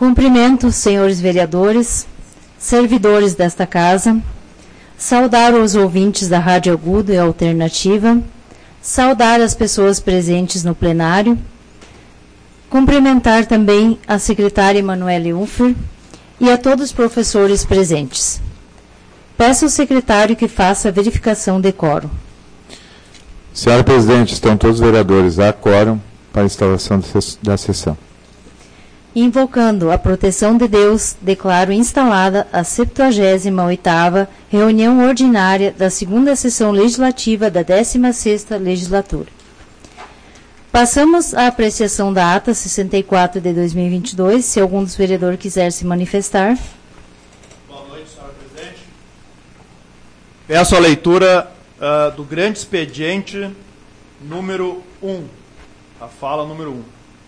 Cumprimento, senhores vereadores, servidores desta casa, saudar os ouvintes da Rádio Agudo e Alternativa, saudar as pessoas presentes no plenário, cumprimentar também a secretária Emanuele Unfer e a todos os professores presentes. Peço ao secretário que faça a verificação de quórum. Senhora Presidente, estão todos os vereadores a quórum para a instalação da sessão. Invocando a proteção de Deus, declaro instalada a 78ª reunião ordinária da 2ª sessão legislativa da 16ª legislatura. Passamos à apreciação da ata 64 de 2022, se algum dos vereadores quiser se manifestar. Boa noite, senhora Presidente. Peço a leitura do grande expediente número 1, a fala número 1.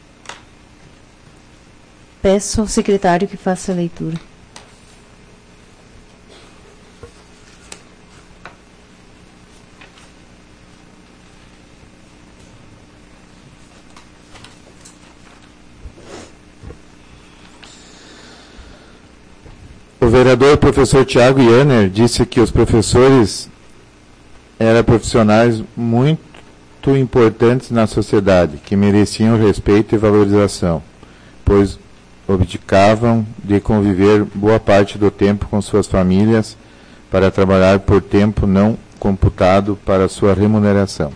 Peço ao secretário que faça a leitura. O vereador professor Tiago Yanner disse que os professores eram profissionais muito importantes na sociedade, que mereciam respeito e valorização, pois abdicavam de conviver boa parte do tempo com suas famílias para trabalhar por tempo não computado para sua remuneração.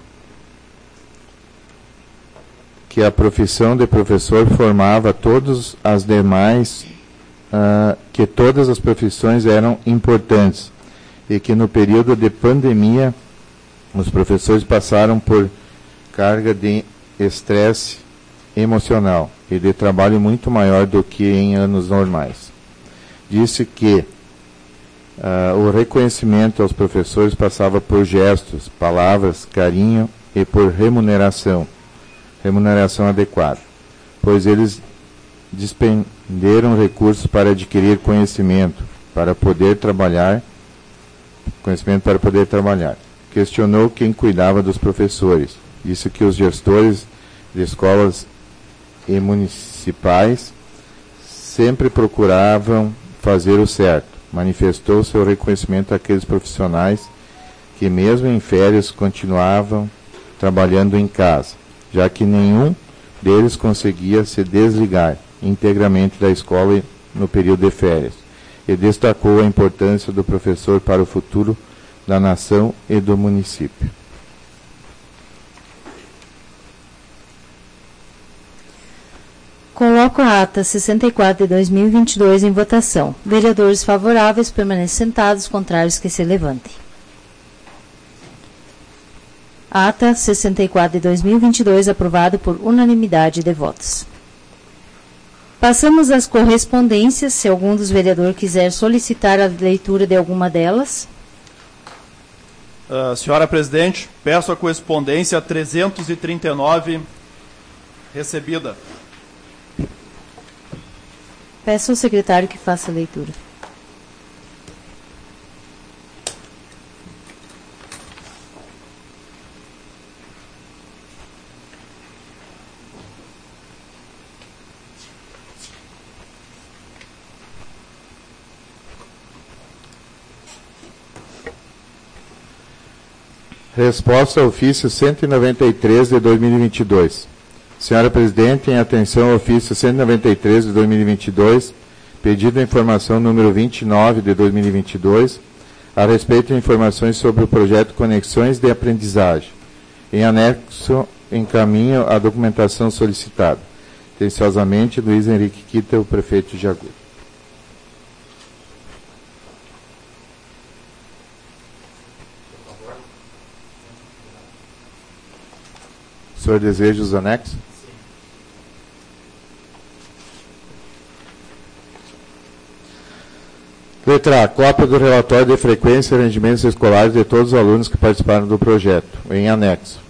Que a profissão de professor formava todas as demais, que todas as profissões eram importantes e que no período de pandemia os professores passaram por carga de estresse emocional e de trabalho muito maior do que em anos normais. Disse que o reconhecimento aos professores passava por gestos, palavras, carinho e por remuneração adequada, pois eles despenderam recursos para adquirir conhecimento para poder trabalhar. Questionou quem cuidava dos professores. Disse que os gestores de escolas e municipais sempre procuravam fazer o certo. Manifestou seu reconhecimento àqueles profissionais que, mesmo em férias, continuavam trabalhando em casa, já que nenhum deles conseguia se desligar integralmente da escola no período de férias, e destacou a importância do professor para o futuro da nação e do município. Coloco a ata 64 de 2022 em votação. Vereadores favoráveis permanecem sentados, contrários que se levantem. Ata 64 de 2022 aprovado por unanimidade de votos. Passamos às correspondências, se algum dos vereadores quiser solicitar a leitura de alguma delas. Senhora Presidente, peço a correspondência 339 recebida. Peço ao secretário que faça a leitura. Resposta ao ofício 193 de 2022. Senhora Presidente, em atenção ao ofício 193 de 2022, pedido a informação número 29 de 2022, a respeito de informações sobre o projeto Conexões de Aprendizagem. Em anexo, encaminho a documentação solicitada. Atenciosamente, Luiz Henrique Kita, o prefeito de Agudo. O senhor deseja os anexos? Letra A. Cópia do relatório de frequência e rendimentos escolares de todos os alunos que participaram do projeto, em anexo.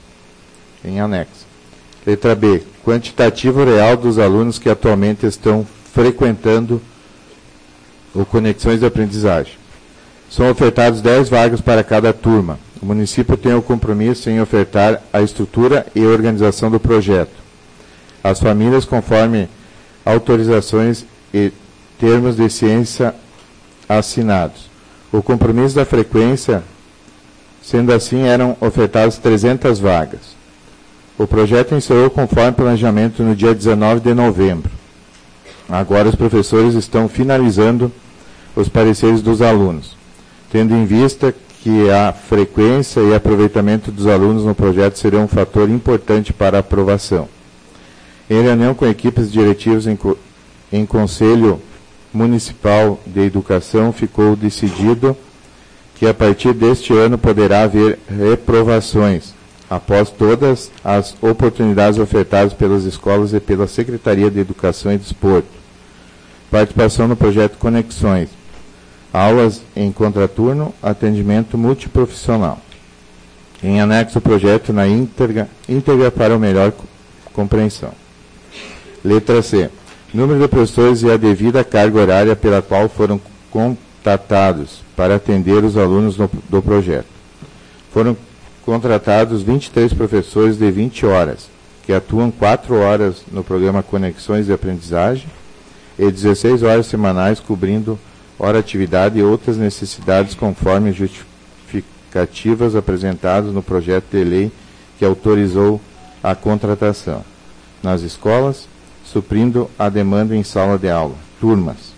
Letra B. Quantitativo real dos alunos que atualmente estão frequentando o Conexões de Aprendizagem. São ofertados 10 vagas para cada turma. O município tem o compromisso em ofertar a estrutura e organização do projeto. As famílias, conforme autorizações e termos de ciência assinados. O compromisso da frequência, sendo assim, eram ofertadas 300 vagas. O projeto iniciou conforme planejamento no dia 19 de novembro. Agora os professores estão finalizando os pareceres dos alunos, tendo em vista que a frequência e aproveitamento dos alunos no projeto serão um fator importante para a aprovação. Em reunião com equipes diretivas em Conselho Municipal de Educação, ficou decidido que a partir deste ano poderá haver reprovações, após todas as oportunidades ofertadas pelas escolas e pela Secretaria de Educação e Desporto. Participação no projeto Conexões. Aulas em contraturno, atendimento multiprofissional. Em anexo ao projeto na íntegra para melhor compreensão. Letra C. Número de professores e a devida carga horária pela qual foram contratados para atender os alunos do projeto. Foram contratados 23 professores de 20 horas, que atuam 4 horas no programa Conexões de Aprendizagem e 16 horas semanais, cobrindo hora atividade e outras necessidades conforme justificativas apresentadas no projeto de lei que autorizou a contratação nas escolas, suprindo a demanda em sala de aula, turmas.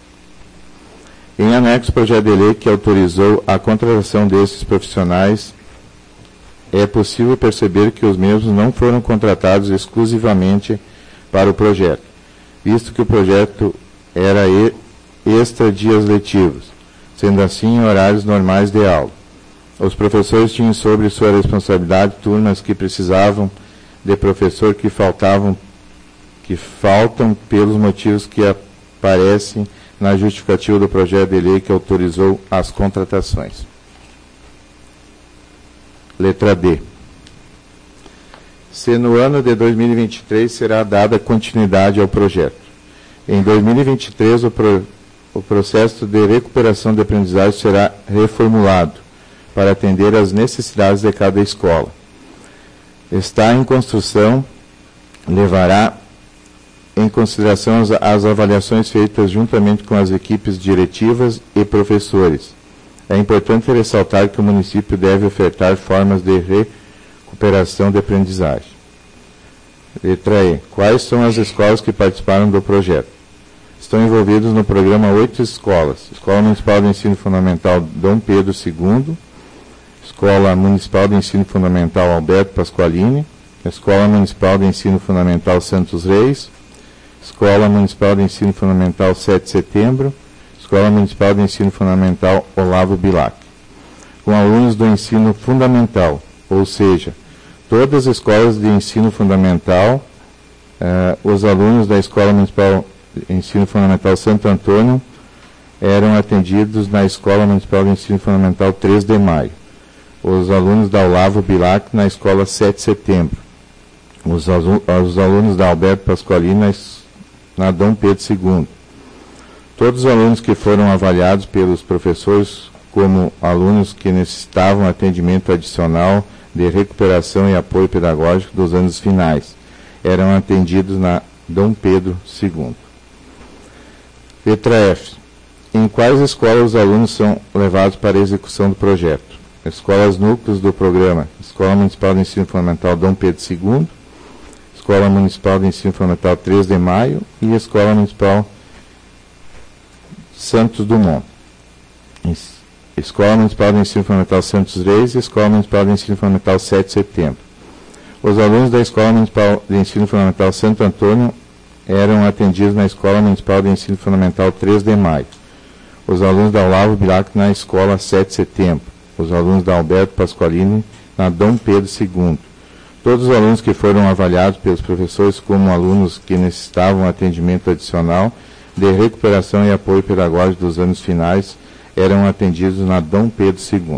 Em anexo, projeto de lei que autorizou a contratação desses profissionais, é possível perceber que os mesmos não foram contratados exclusivamente para o projeto, visto que o projeto era extra dias letivos, sendo assim em horários normais de aula. Os professores tinham sobre sua responsabilidade turmas que precisavam de professor que faltam pelos motivos que aparecem na justificativa do projeto de lei que autorizou as contratações. Letra D. Se no ano de 2023 será dada continuidade ao projeto. Em 2023, o processo de recuperação de aprendizagem será reformulado para atender às necessidades de cada escola. Está em construção, levará em consideração as avaliações feitas juntamente com as equipes diretivas e professores. É importante ressaltar que o município deve ofertar formas de recuperação de aprendizagem. Letra E. Quais são as escolas que participaram do projeto? Estão envolvidos no programa 8 escolas. Escola Municipal de Ensino Fundamental Dom Pedro II, Escola Municipal de Ensino Fundamental Alberto Pasqualini, Escola Municipal de Ensino Fundamental Santos Reis, Escola Municipal de Ensino Fundamental 7 de Setembro, Escola Municipal de Ensino Fundamental Olavo Bilac. Com alunos do ensino fundamental, ou seja, todas as escolas de ensino fundamental, os alunos da Escola Municipal de Ensino Fundamental Santo Antônio eram atendidos na Escola Municipal de Ensino Fundamental 3 de Maio. Os alunos da Olavo Bilac na Escola 7 de Setembro. Os alunos da Alberto Pasqualini na Dom Pedro II. Todos os alunos que foram avaliados pelos professores como alunos que necessitavam atendimento adicional de recuperação e apoio pedagógico dos anos finais eram atendidos na Dom Pedro II. Letra F. Em quais escolas os alunos são levados para a execução do projeto? Escolas núcleos do programa: Escola Municipal de Ensino Fundamental Dom Pedro II, Escola Municipal de Ensino Fundamental 3 de Maio e Escola Municipal Santos Dumont. Escola Municipal de Ensino Fundamental Santos Reis e Escola Municipal de Ensino Fundamental 7 de Setembro. Os alunos da Escola Municipal de Ensino Fundamental Santo Antônio eram atendidos na Escola Municipal de Ensino Fundamental 3 de Maio. Os alunos da Olavo Bilac na Escola 7 de Setembro. Os alunos da Alberto Pasqualini na Dom Pedro II. Todos os alunos que foram avaliados pelos professores como alunos que necessitavam atendimento adicional de recuperação e apoio pedagógico dos anos finais eram atendidos na Dom Pedro II.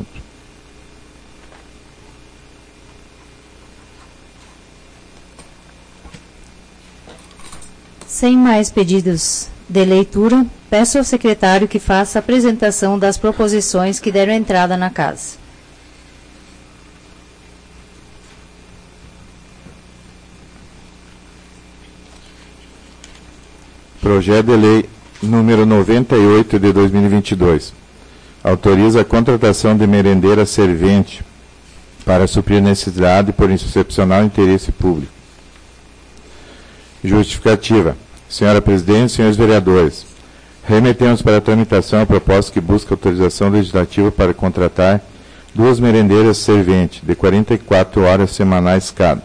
Sem mais pedidos de leitura, peço ao secretário que faça a apresentação das proposições que deram entrada na casa. Projeto de Lei número 98 de 2022. Autoriza a contratação de merendeira servente para suprir necessidade por excepcional interesse público. Justificativa. Senhora Presidente, senhores vereadores, remetemos para a tramitação a proposta que busca autorização legislativa para contratar 2 merendeiras serventes, de 44 horas semanais cada.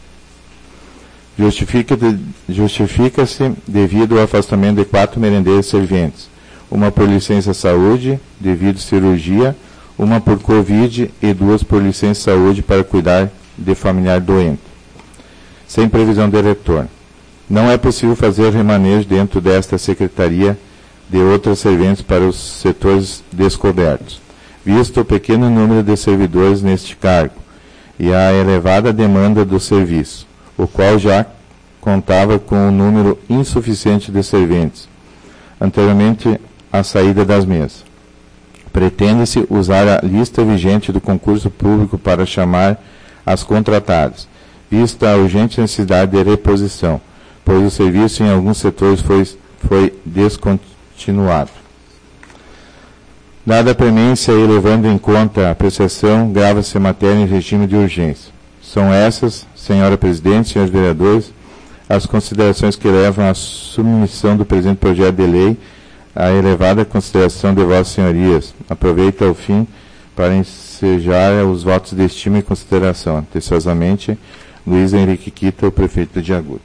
Justifica-se devido ao afastamento de 4 merendeiras serventes, uma por licença saúde, devido cirurgia, uma por Covid e 2 por licença saúde para cuidar de familiar doente, sem previsão de retorno. Não é possível fazer remanejo dentro desta secretaria de outras serventes para os setores descobertos, visto o pequeno número de servidores neste cargo e a elevada demanda do serviço, o qual já contava com um número insuficiente de serventes, anteriormente à saída das mesas. Pretende-se usar a lista vigente do concurso público para chamar as contratadas, vista a urgente necessidade de reposição, pois o serviço em alguns setores foi descontinuado. Dada a premência e levando em conta a apreciação, grava-se a matéria em regime de urgência. São essas, senhora Presidente, senhores vereadores, as considerações que levam à submissão do presente projeto de lei à elevada consideração de vossas senhorias. Aproveito ao fim para ensejar os votos de estima e consideração. Atenciosamente, Luiz Henrique Kita, o prefeito de Agudo.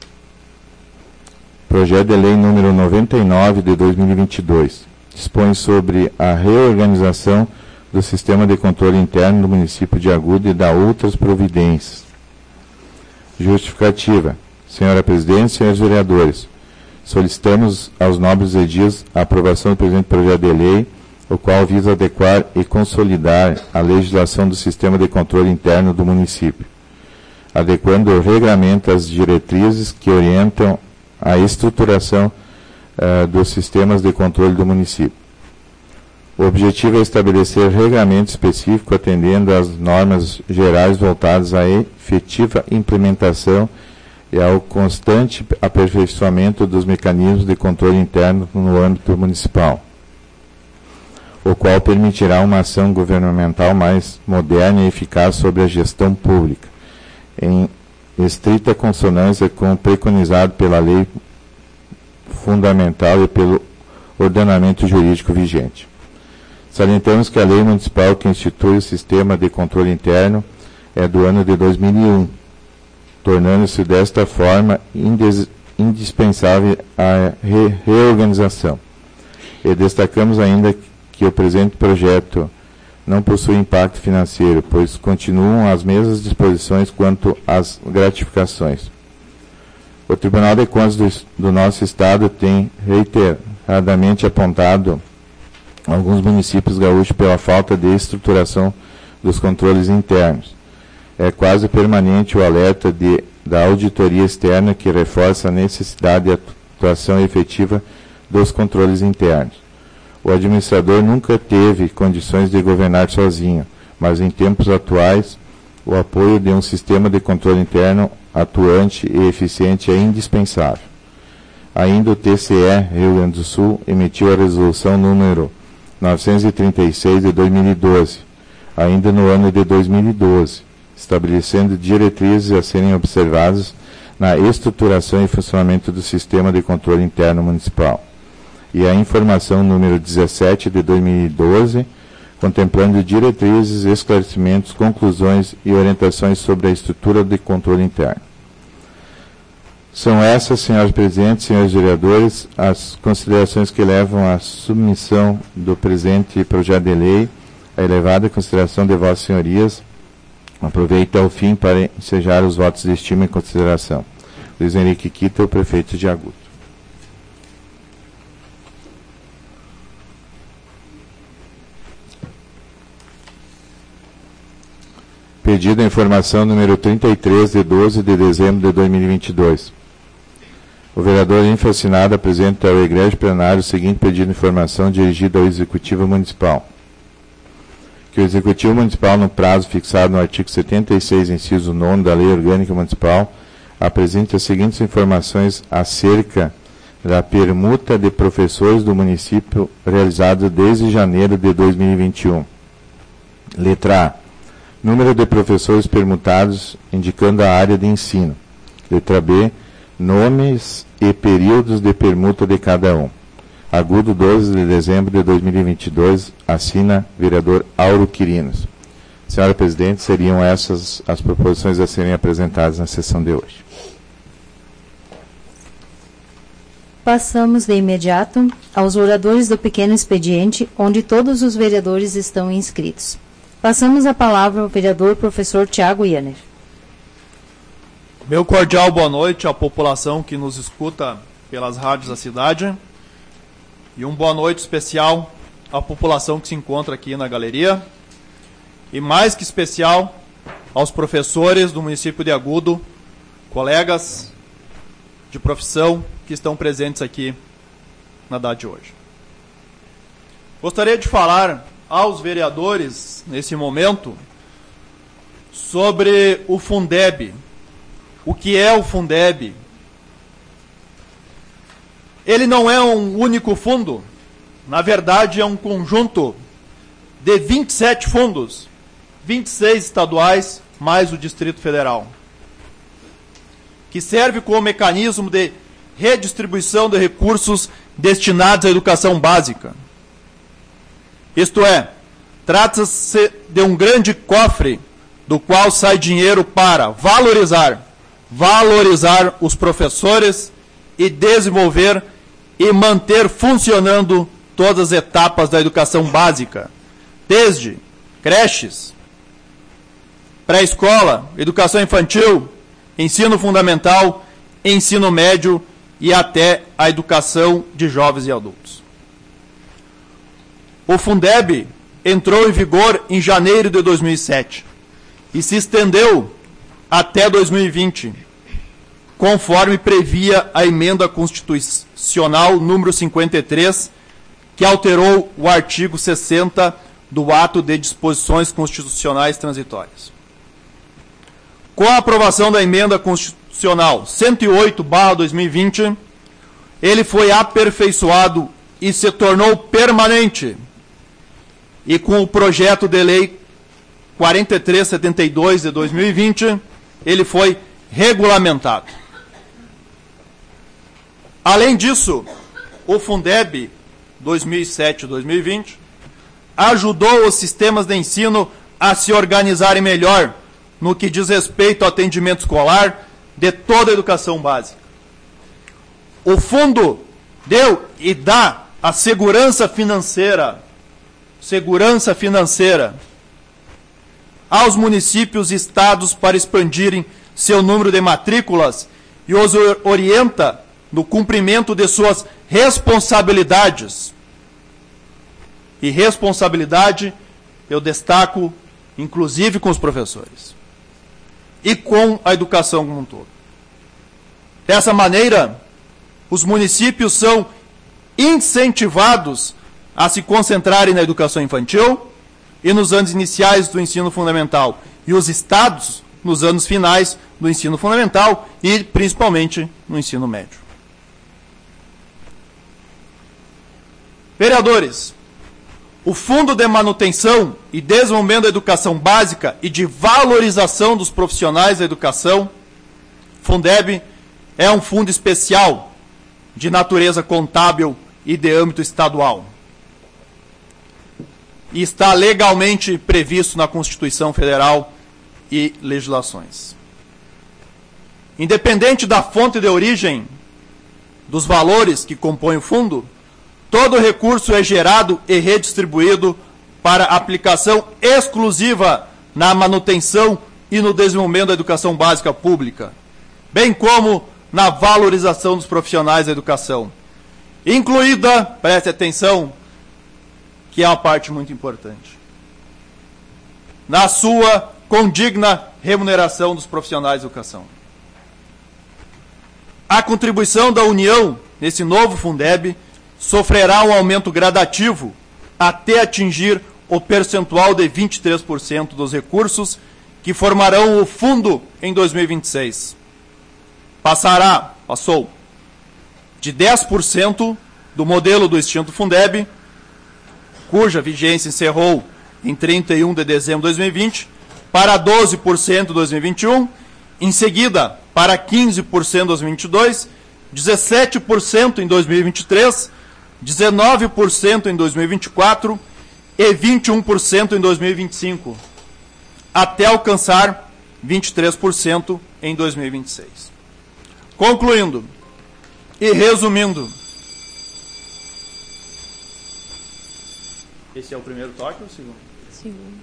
Projeto de lei número 99 de 2022. Dispõe sobre a reorganização do sistema de controle interno do município de Agudo e dá outras providências. Justificativa. Senhora Presidente, senhores vereadores, solicitamos aos nobres ediles a aprovação do presente projeto de lei, o qual visa adequar e consolidar a legislação do sistema de controle interno do município, adequando o regramento às diretrizes que orientam a estruturação dos sistemas de controle do município. O objetivo é estabelecer regramento específico atendendo às normas gerais voltadas à efetiva implementação e ao constante aperfeiçoamento dos mecanismos de controle interno no âmbito municipal, o qual permitirá uma ação governamental mais moderna e eficaz sobre a gestão pública, em estrita consonância com o preconizado pela lei fundamental e pelo ordenamento jurídico vigente. Salientamos que a lei municipal que institui o sistema de controle interno é do ano de 2001, tornando-se desta forma indispensável a reorganização. E destacamos ainda que o presente projeto não possui impacto financeiro, pois continuam as mesmas disposições quanto às gratificações. O Tribunal de Contas do nosso Estado tem reiteradamente apontado alguns municípios gaúchos pela falta de estruturação dos controles internos. É quase permanente o alerta da auditoria externa que reforça a necessidade de atuação efetiva dos controles internos. O administrador nunca teve condições de governar sozinho, mas em tempos atuais, o apoio de um sistema de controle interno atuante e eficiente é indispensável. Ainda o TCE Rio Grande do Sul emitiu a resolução número 936 de 2012, ainda no ano de 2012, estabelecendo diretrizes a serem observadas na estruturação e funcionamento do sistema de controle interno municipal. E a informação número 17 de 2012, contemplando diretrizes, esclarecimentos, conclusões e orientações sobre a estrutura de controle interno. São essas, senhores presidentes, senhores vereadores, as considerações que levam à submissão do presente projeto de lei, a elevada consideração de vossas senhorias. Aproveito ao fim para ensejar os votos de estima e consideração. Luiz Henrique Kita, o prefeito de Agudo. Pedido a informação número 33, de 12 de dezembro de 2022. O vereador infracinado apresenta ao egrégio plenário o seguinte pedido de informação dirigido ao Executivo Municipal. Que o Executivo Municipal, no prazo fixado no artigo 76, inciso 9 da Lei Orgânica Municipal, apresente as seguintes informações acerca da permuta de professores do município realizada desde janeiro de 2021. Letra A. Número de professores permutados indicando a área de ensino. Letra B. Nomes e períodos de permuta de cada um. Agudo, 12 de dezembro de 2022, assina vereador Auro Quirinos. Senhora Presidente, seriam essas as proposições a serem apresentadas na sessão de hoje. Passamos de imediato aos oradores do pequeno expediente, onde todos os vereadores estão inscritos. Passamos a palavra ao vereador professor Tiago Yanner. Meu cordial boa noite à população que nos escuta pelas rádios da cidade e um boa noite especial à população que se encontra aqui na galeria e mais que especial aos professores do município de Agudo, colegas de profissão que estão presentes aqui na data de hoje. Gostaria de falar aos vereadores, nesse momento, sobre o Fundeb. O que é o Fundeb? Ele não é um único fundo, na verdade é um conjunto de 27 fundos, 26 estaduais, mais o Distrito Federal, que serve como mecanismo de redistribuição de recursos destinados à educação básica. Isto é, trata-se de um grande cofre do qual sai dinheiro para valorizar os professores e desenvolver e manter funcionando todas as etapas da educação básica, desde creches, pré-escola, educação infantil, ensino fundamental, ensino médio e até a educação de jovens e adultos. O Fundeb entrou em vigor em janeiro de 2007 e se estendeu até 2020, conforme previa a emenda constitucional número 53, que alterou o artigo 60 do Ato de Disposições Constitucionais Transitórias. Com a aprovação da emenda constitucional 108/2020, ele foi aperfeiçoado e se tornou permanente. E com o projeto de lei 4372 de 2020, ele foi regulamentado. Além disso, o Fundeb 2007-2020 ajudou os sistemas de ensino a se organizarem melhor no que diz respeito ao atendimento escolar de toda a educação básica. O fundo deu e dá a segurança financeira aos municípios e estados para expandirem seu número de matrículas e os orienta no cumprimento de suas responsabilidades. E responsabilidade eu destaco, inclusive com os professores. E com a educação como um todo. Dessa maneira, os municípios são incentivados a se concentrarem na educação infantil e nos anos iniciais do ensino fundamental, e os estados nos anos finais do ensino fundamental e principalmente no ensino médio. Vereadores, o Fundo de Manutenção e Desenvolvimento da Educação Básica e de Valorização dos Profissionais da Educação, Fundeb, é um fundo especial de natureza contábil e de âmbito estadual. E está legalmente previsto na Constituição Federal e legislações. Independente da fonte de origem dos valores que compõem o fundo, todo recurso é gerado e redistribuído para aplicação exclusiva na manutenção e no desenvolvimento da educação básica pública, bem como na valorização dos profissionais da educação, incluída, preste atenção, que é uma parte muito importante, na sua condigna remuneração dos profissionais da educação. A contribuição da União nesse novo Fundeb sofrerá um aumento gradativo até atingir o percentual de 23% dos recursos que formarão o fundo em 2026. Passou de 10% do modelo do extinto Fundeb, cuja vigência encerrou em 31 de dezembro de 2020, para 12% em 2021, em seguida para 15% em 2022, 17% em 2023, 19% em 2024 e 21% em 2025, até alcançar 23% em 2026. Concluindo e resumindo, esse é o primeiro toque ou o segundo? Segundo.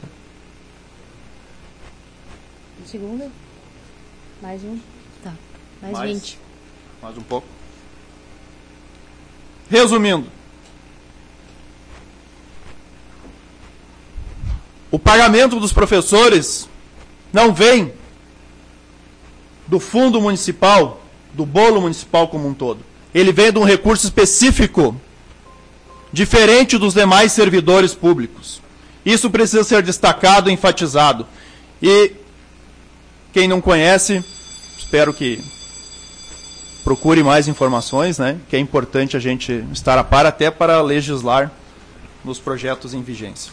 Segundo? Mais um? Tá. Mais 20. Mais um pouco. Resumindo, o pagamento dos professores não vem do fundo municipal, do bolo municipal como um todo. Ele vem de um recurso específico, diferente dos demais servidores públicos. Isso precisa ser destacado e enfatizado. E quem não conhece, espero que procure mais informações, né? Que é importante a gente estar a par até para legislar nos projetos em vigência.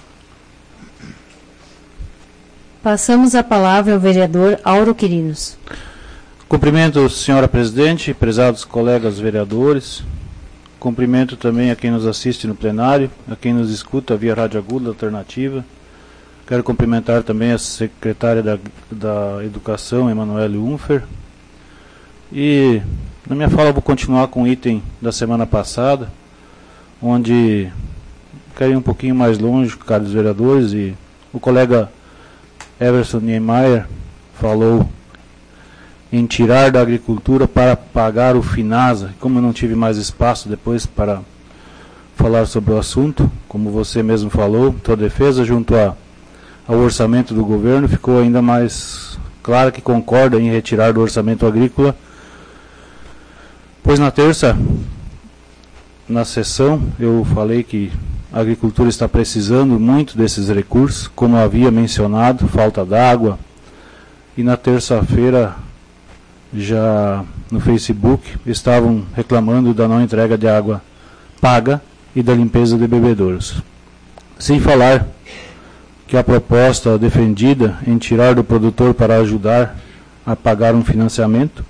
Passamos a palavra ao vereador Auro Quirinos. Cumprimento, senhora presidente, prezados colegas vereadores. Cumprimento também a quem nos assiste no plenário, a quem nos escuta via Rádio Aguda Alternativa. Quero cumprimentar também a secretária da Educação, Emanuele Unfer. E na minha fala vou continuar com o item da semana passada, onde quero ir um pouquinho mais longe, caros vereadores, e o colega Everson Niemeyer falou em tirar da agricultura para pagar o FINASA. Como eu não tive mais espaço depois para falar sobre o assunto, como você mesmo falou, tua defesa junto ao orçamento do governo, ficou ainda mais claro que concorda em retirar do orçamento agrícola, pois na terça, na sessão, eu falei que a agricultura está precisando muito desses recursos, como havia mencionado, falta d'água, e na terça-feira, já no Facebook, estavam reclamando da não entrega de água paga e da limpeza de bebedouros. Sem falar que a proposta defendida em tirar do produtor para ajudar a pagar um financiamento,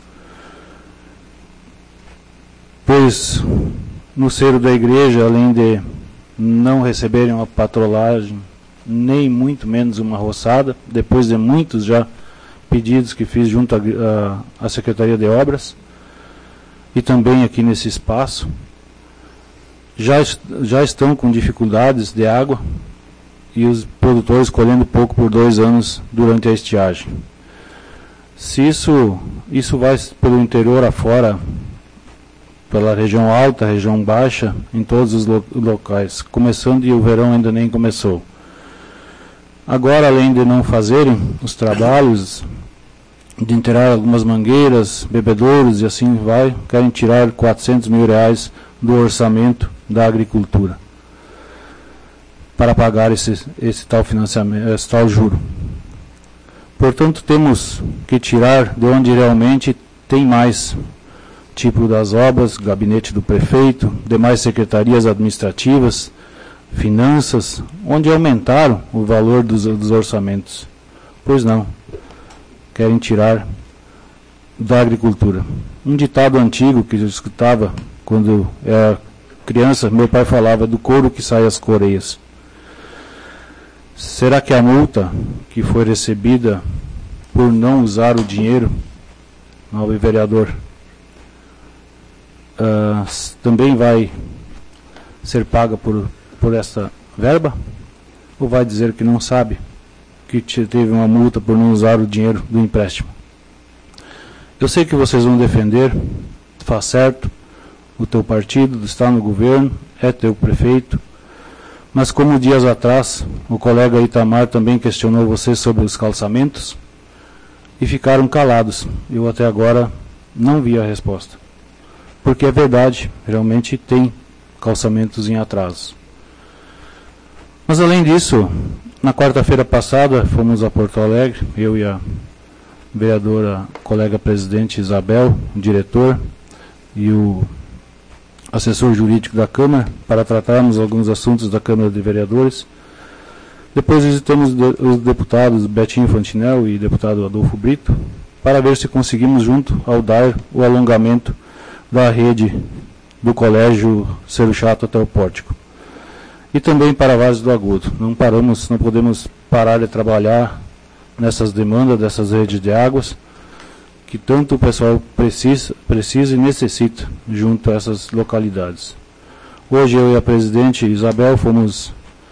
pois no seio da igreja, além de não receberem uma patrolagem, nem muito menos uma roçada, depois de muitos já pedidos que fiz junto à Secretaria de Obras, e também aqui nesse espaço, já estão com dificuldades de água, e os produtores colhendo pouco por 2 anos durante a estiagem. Se isso vai pelo interior afora, pela região alta, região baixa, em todos os locais, começando, e o verão ainda nem começou. Agora, além de não fazerem os trabalhos de enterrar algumas mangueiras, bebedouros e assim vai, querem tirar R$400 mil do orçamento da agricultura para pagar esse tal financiamento, esse tal juro. Portanto, temos que tirar de onde realmente tem mais, tipo das obras, gabinete do prefeito, demais secretarias administrativas, finanças, onde aumentaram o valor dos orçamentos. Pois não, querem tirar da agricultura. Um ditado antigo que eu escutava quando era criança, meu pai falava do couro que sai as coreias. Será que a multa que foi recebida por não usar o dinheiro, nobre vereador, também vai ser paga por essa verba? Ou vai dizer que não sabe que teve uma multa por não usar o dinheiro do empréstimo? Eu sei que vocês vão defender, faz certo, o teu partido está no governo, é teu prefeito, mas como dias atrás o colega Itamar também questionou vocês sobre os calçamentos e ficaram calados. Eu até agora não vi a resposta. Porque é verdade, realmente tem calçamentos em atraso. Mas além disso, na quarta-feira passada fomos a Porto Alegre, eu e a vereadora, colega presidente Isabel, o diretor, e o assessor jurídico da Câmara, para tratarmos alguns assuntos da Câmara de Vereadores. Depois visitamos os deputados Betinho Fantinel e deputado Adolfo Brito, para ver se conseguimos junto ao DAIR o alongamento da rede do Colégio Cerro Chato até o Pórtico. E também para Várzea do Agudo. Não podemos parar de trabalhar nessas demandas dessas redes de águas, que tanto o pessoal precisa e necessita junto a essas localidades. Hoje eu e a presidente Isabel fomos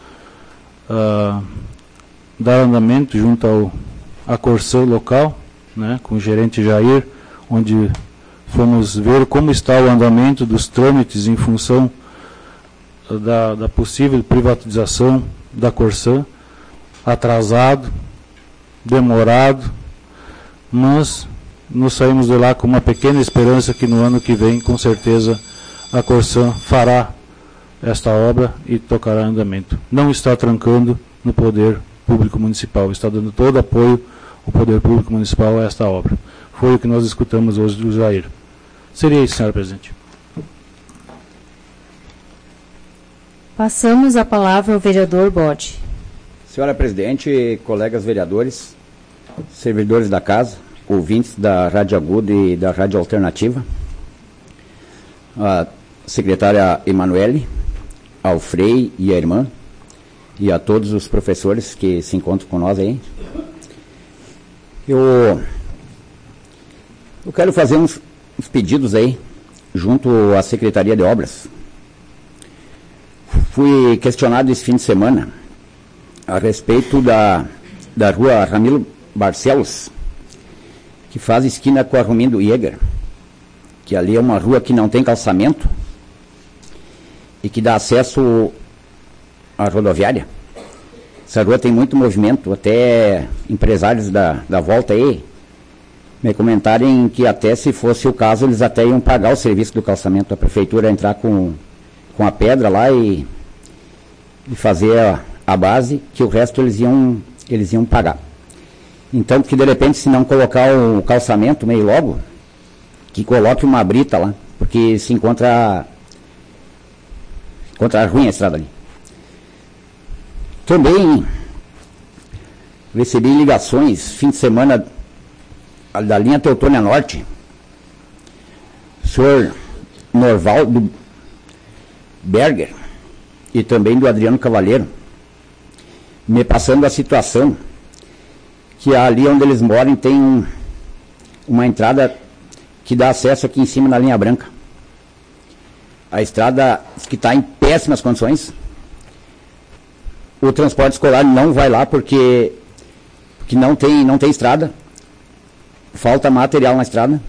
dar andamento junto à Corsã local, né, com o gerente Jair, onde fomos ver como está o andamento dos trâmites em função da possível privatização da Corsã, atrasado, demorado, mas nós saímos de lá com uma pequena esperança que no ano que vem, com certeza, a Corsã fará esta obra e tocará andamento. Não está trancando no Poder Público Municipal, está dando todo apoio ao Poder Público Municipal a esta obra. Foi o que nós escutamos hoje do Jair. Seria isso, senhora presidente. Passamos a palavra ao vereador Bode. Senhora presidente, colegas vereadores, servidores da casa, ouvintes da Rádio Aguda e da Rádio Alternativa, a secretária Emanuele, ao Frei e a irmã, e a todos os professores que se encontram com nós aí. Eu quero fazer uns pedidos aí, junto à Secretaria de Obras. Fui questionado esse fim de semana a respeito da rua Ramiro Barcelos, que faz esquina com a Romindo Jäger, que ali é uma rua que não tem calçamento e que dá acesso à rodoviária. Essa rua tem muito movimento, até empresários da volta aí me comentarem que até se fosse o caso, eles até iam pagar o serviço do calçamento, a prefeitura entrar com a pedra lá e fazer a base, que o resto eles iam pagar. Então, que de repente, se não colocar o calçamento meio logo, que coloque uma brita lá, porque se encontra ruim a estrada ali. Também recebi ligações, fim de semana, da linha Teutônia Norte, o senhor Norvaldo Berger e também do Adriano Cavalheiro, me passando a situação que ali onde eles moram tem uma entrada que dá acesso aqui em cima na linha branca. A estrada que está em péssimas condições. O transporte escolar não vai lá porque não tem estrada. Falta material na estrada.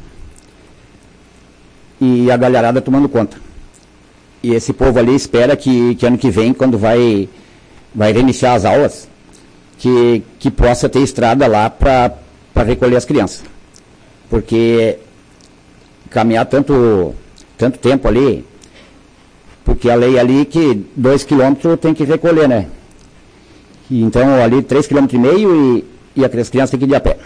E a galharada tomando conta. E esse povo ali espera que ano que vem, quando vai reiniciar as aulas, que possa ter estrada lá para recolher as crianças. Porque caminhar tanto tempo ali, porque a lei ali que 2 km tem que recolher, né? E então ali 3,5 km e as crianças têm que ir a pé.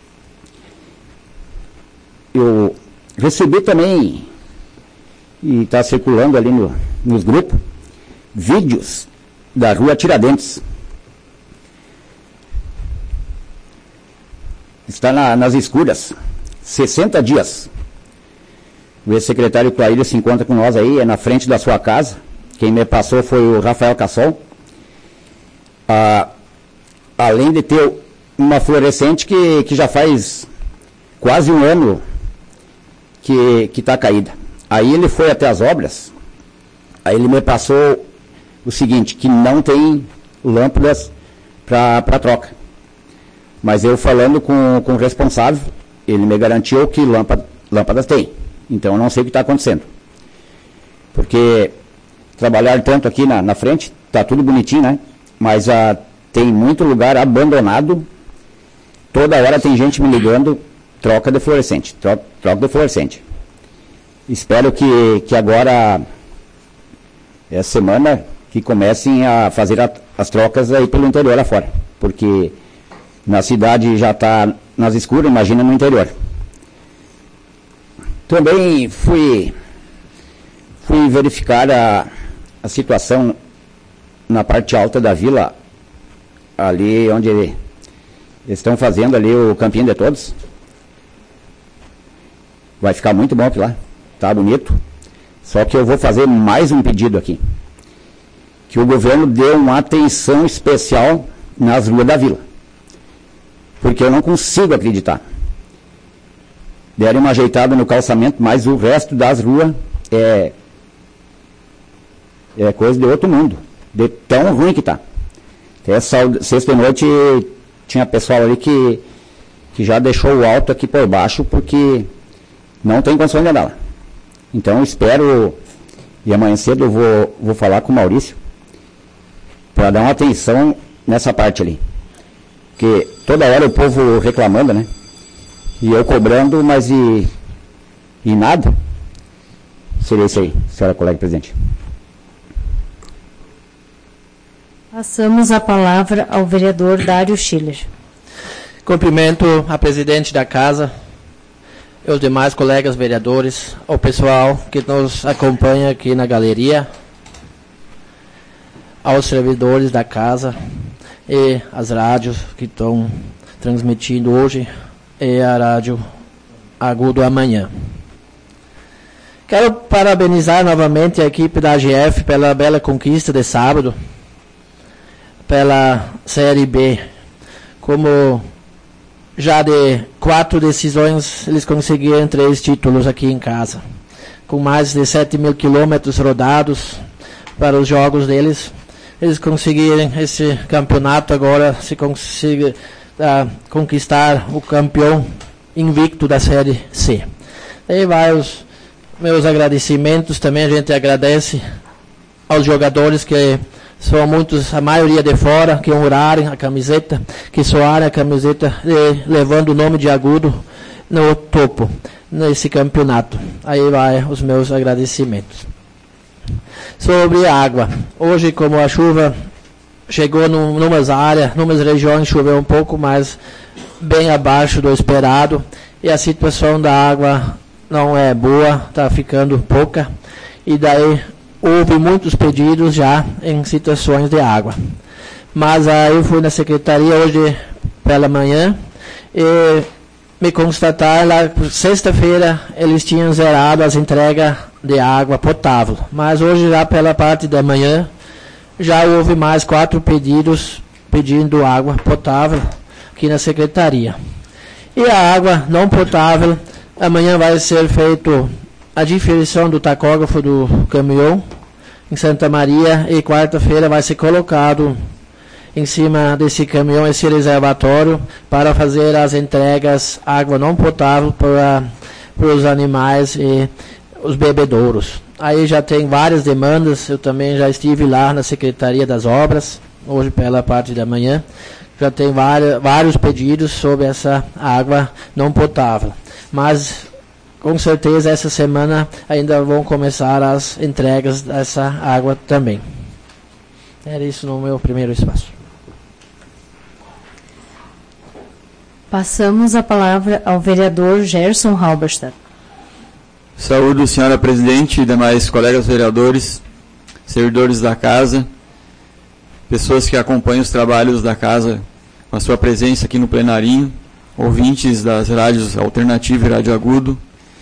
Eu recebi também, e está circulando ali nos grupos, vídeos da rua Tiradentes. Está nas escuras, 60 dias. O ex-secretário Claílio se encontra com nós aí, é na frente da sua casa. Quem me passou foi o Rafael Cassol. Além de ter uma fluorescente que já faz quase um ano que está caída. Aí ele foi até as obras, aí ele me passou o seguinte, que não tem lâmpadas para troca. Mas eu falando com o responsável, ele me garantiu que lâmpadas tem. Então eu não sei o que está acontecendo. Porque trabalhar tanto aqui na frente, está tudo bonitinho, né? Mas tem muito lugar abandonado, toda hora tem gente me ligando, troca de fluorescente, troca de fluorescente. Espero que agora, essa semana, que comecem a fazer as trocas aí pelo interior afora. Porque na cidade já está nas escuras, imagina no interior. Também fui fui verificar a situação na parte alta da vila, ali onde eles estão fazendo ali o Campinho de Todos. Vai ficar muito bom lá, tá bonito. Só que eu vou fazer mais um pedido aqui. Que o governo dê uma atenção especial nas ruas da vila. Porque eu não consigo acreditar. Deram uma ajeitada no calçamento, mas o resto das ruas é coisa de outro mundo. De tão ruim que tá. Até sexta-noite tinha pessoal ali que já deixou o alto aqui por baixo, porque não tem condições de andar lá. Então eu espero, e amanhã cedo eu vou falar com o Maurício, para dar uma atenção nessa parte ali. Porque toda hora o povo reclamando, né? E eu cobrando, mas e nada. Seria isso aí, senhora colega presidente. Passamos a palavra ao vereador Dário Schiller. Cumprimento a presidente da casa, os demais colegas vereadores, o pessoal que nos acompanha aqui na galeria, aos servidores da casa e as rádios que estão transmitindo hoje e a Rádio Agudo amanhã. Quero parabenizar novamente a equipe da AGF pela bela conquista de sábado, pela Série B. Como já de 4 decisões, eles conseguiram 3 títulos aqui em casa. Com mais de 7.000 quilômetros rodados para os jogos deles, eles conseguiram esse campeonato agora, se conseguir conquistar o campeão invicto da Série C. Aí vai os meus agradecimentos também. A gente agradece aos jogadores que são muitos, a maioria de fora, que honraram a camiseta, que soaram a camiseta, levando o nome de Agudo no topo, nesse campeonato. Aí vai os meus agradecimentos. Sobre a água. Hoje, como a chuva chegou numas áreas, numas regiões, choveu um pouco, mas bem abaixo do esperado, e a situação da água não é boa, está ficando pouca, e daí houve muitos pedidos já em situações de água. Mas eu fui na secretaria hoje pela manhã e me constataram lá, sexta-feira eles tinham zerado as entregas de água potável. Mas hoje já pela parte da manhã já houve mais 4 pedidos pedindo água potável aqui na secretaria. E a água não potável, amanhã vai ser feito a diferição do tacógrafo do caminhão em Santa Maria, e quarta-feira vai ser colocado em cima desse caminhão esse reservatório para fazer as entregas água não potável para os animais e os bebedouros. Aí já tem várias demandas, eu também já estive lá na Secretaria das Obras, hoje pela parte da manhã, já tem vários pedidos sobre essa água não potável. Mas com certeza essa semana ainda vão começar as entregas dessa água também. Era isso no meu primeiro espaço. Passamos a palavra ao vereador Gerson Halberstadt. Saúdo, senhora presidente e demais colegas vereadores, servidores da casa, pessoas que acompanham os trabalhos da casa com a sua presença aqui no plenarinho, ouvintes das rádios Alternativa e Rádio Agudo.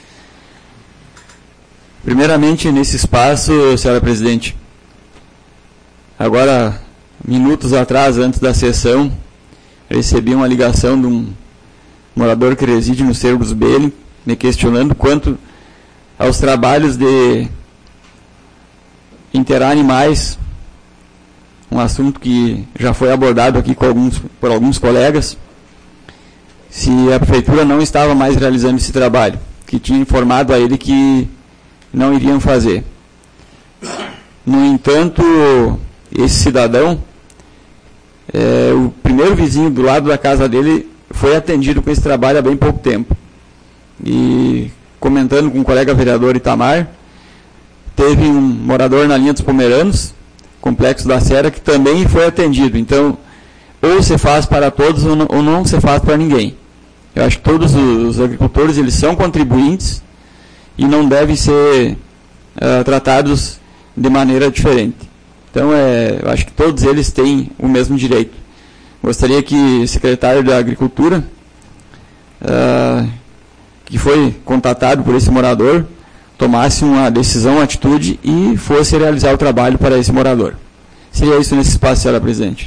Primeiramente, nesse espaço, senhora presidente, agora, minutos atrás, antes da sessão, recebi uma ligação de um morador que reside no Cerro dos Beli, me questionando quanto aos trabalhos de enterrar animais, um assunto que já foi abordado aqui por alguns colegas, se a prefeitura não estava mais realizando esse trabalho, que tinha informado a ele que não iriam fazer. No entanto, esse cidadão, o primeiro vizinho do lado da casa dele foi atendido com esse trabalho há bem pouco tempo. E comentando com o colega vereador Itamar, teve um morador na linha dos Pomeranos, Complexo da Serra, que também foi atendido. Então, ou se faz para todos ou não se faz para ninguém. Eu acho que todos os agricultores, eles são contribuintes e não devem ser tratados de maneira diferente. Então, eu acho que todos eles têm o mesmo direito. Gostaria que o secretário da Agricultura, que foi contatado por esse morador, tomasse uma decisão, uma atitude e fosse realizar o trabalho para esse morador. Seria isso nesse espaço, senhora presidente.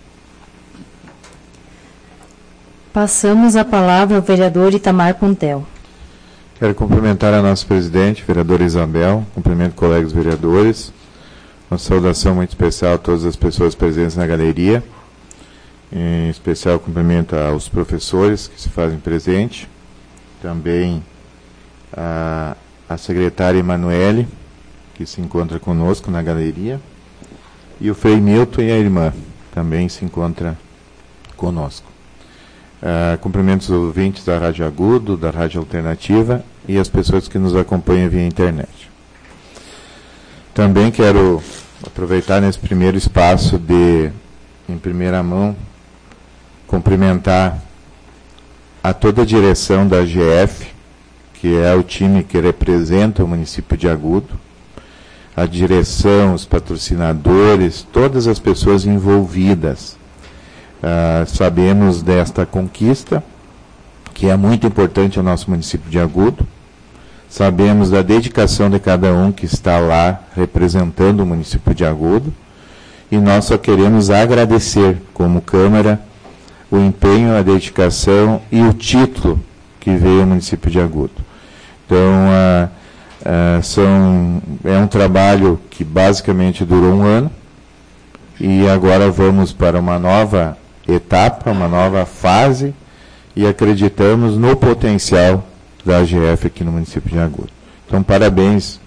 Passamos a palavra ao vereador Itamar Puntel. Quero cumprimentar a nossa presidente, vereadora Isabel, cumprimento colegas vereadores, uma saudação muito especial a todas as pessoas presentes na galeria, em especial cumprimento aos professores que se fazem presente, também a secretária Emanuele, que se encontra conosco na galeria, e o Frei Milton e a irmã também se encontram conosco. Cumprimento os ouvintes da Rádio Agudo, da Rádio Alternativa e as pessoas que nos acompanham via internet. Também quero aproveitar nesse primeiro espaço em primeira mão, cumprimentar a toda a direção da AGF, que é o time que representa o município de Agudo, a direção, os patrocinadores, todas as pessoas envolvidas. Sabemos desta conquista, que é muito importante ao nosso município de Agudo. Sabemos da dedicação de cada um que está lá representando o município de Agudo. E nós só queremos agradecer, como Câmara, o empenho, a dedicação e o título que veio ao município de Agudo. Então, é um trabalho que basicamente durou um ano. E agora vamos para uma nova etapa, uma nova fase, e acreditamos no potencial da AGF aqui no município de Agudo. Então, parabéns.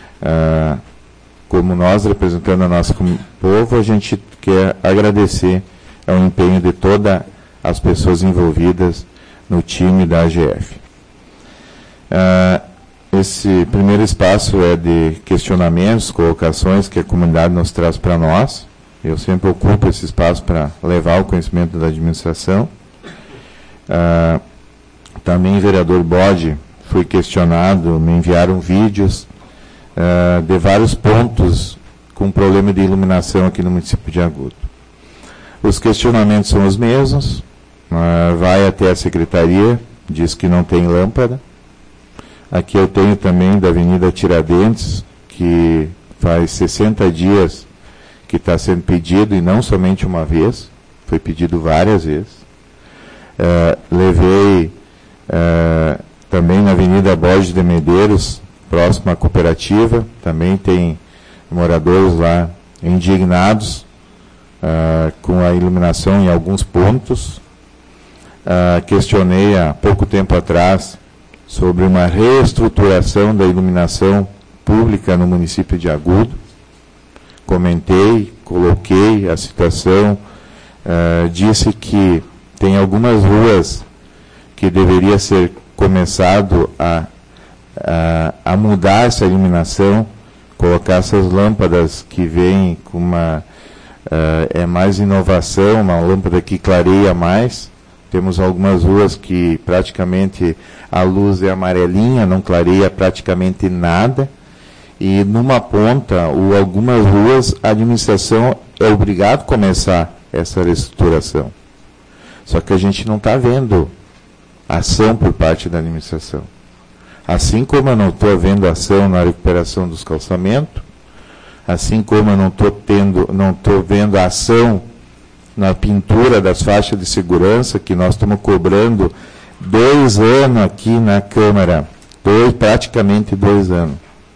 Como nós, representando a nosso povo, a gente quer agradecer ao empenho de todas as pessoas envolvidas no time da AGF. Esse primeiro espaço é de questionamentos, colocações que a comunidade nos traz para nós. Eu sempre ocupo esse espaço para levar o conhecimento da administração. Também, vereador Bode, fui questionado, me enviaram vídeos de vários pontos com problema de iluminação aqui no município de Agudo. Os questionamentos são os mesmos, vai até a secretaria, diz que não tem lâmpada. Aqui eu tenho também da Avenida Tiradentes, que faz 60 dias que está sendo pedido, e não somente uma vez, foi pedido várias vezes. Levei também na Avenida Borges de Medeiros, próximo à cooperativa, também tem moradores lá indignados com a iluminação em alguns pontos. Questionei há pouco tempo atrás sobre uma reestruturação da iluminação pública no município de Agudo. Comentei, coloquei a situação, disse que tem algumas ruas que deveria ser começado a mudar essa iluminação, colocar essas lâmpadas que vêm com mais inovação, uma lâmpada que clareia mais. Temos algumas ruas que praticamente a luz é amarelinha, não clareia praticamente nada. E numa ponta, ou algumas ruas, a administração é obrigada a começar essa reestruturação. Só que a gente não está vendo ação por parte da administração. Assim como eu não estou vendo ação na recuperação dos calçamentos, assim como eu não estou vendo ação na pintura das faixas de segurança, que nós estamos cobrando 2 anos aqui na Câmara, praticamente 2 anos.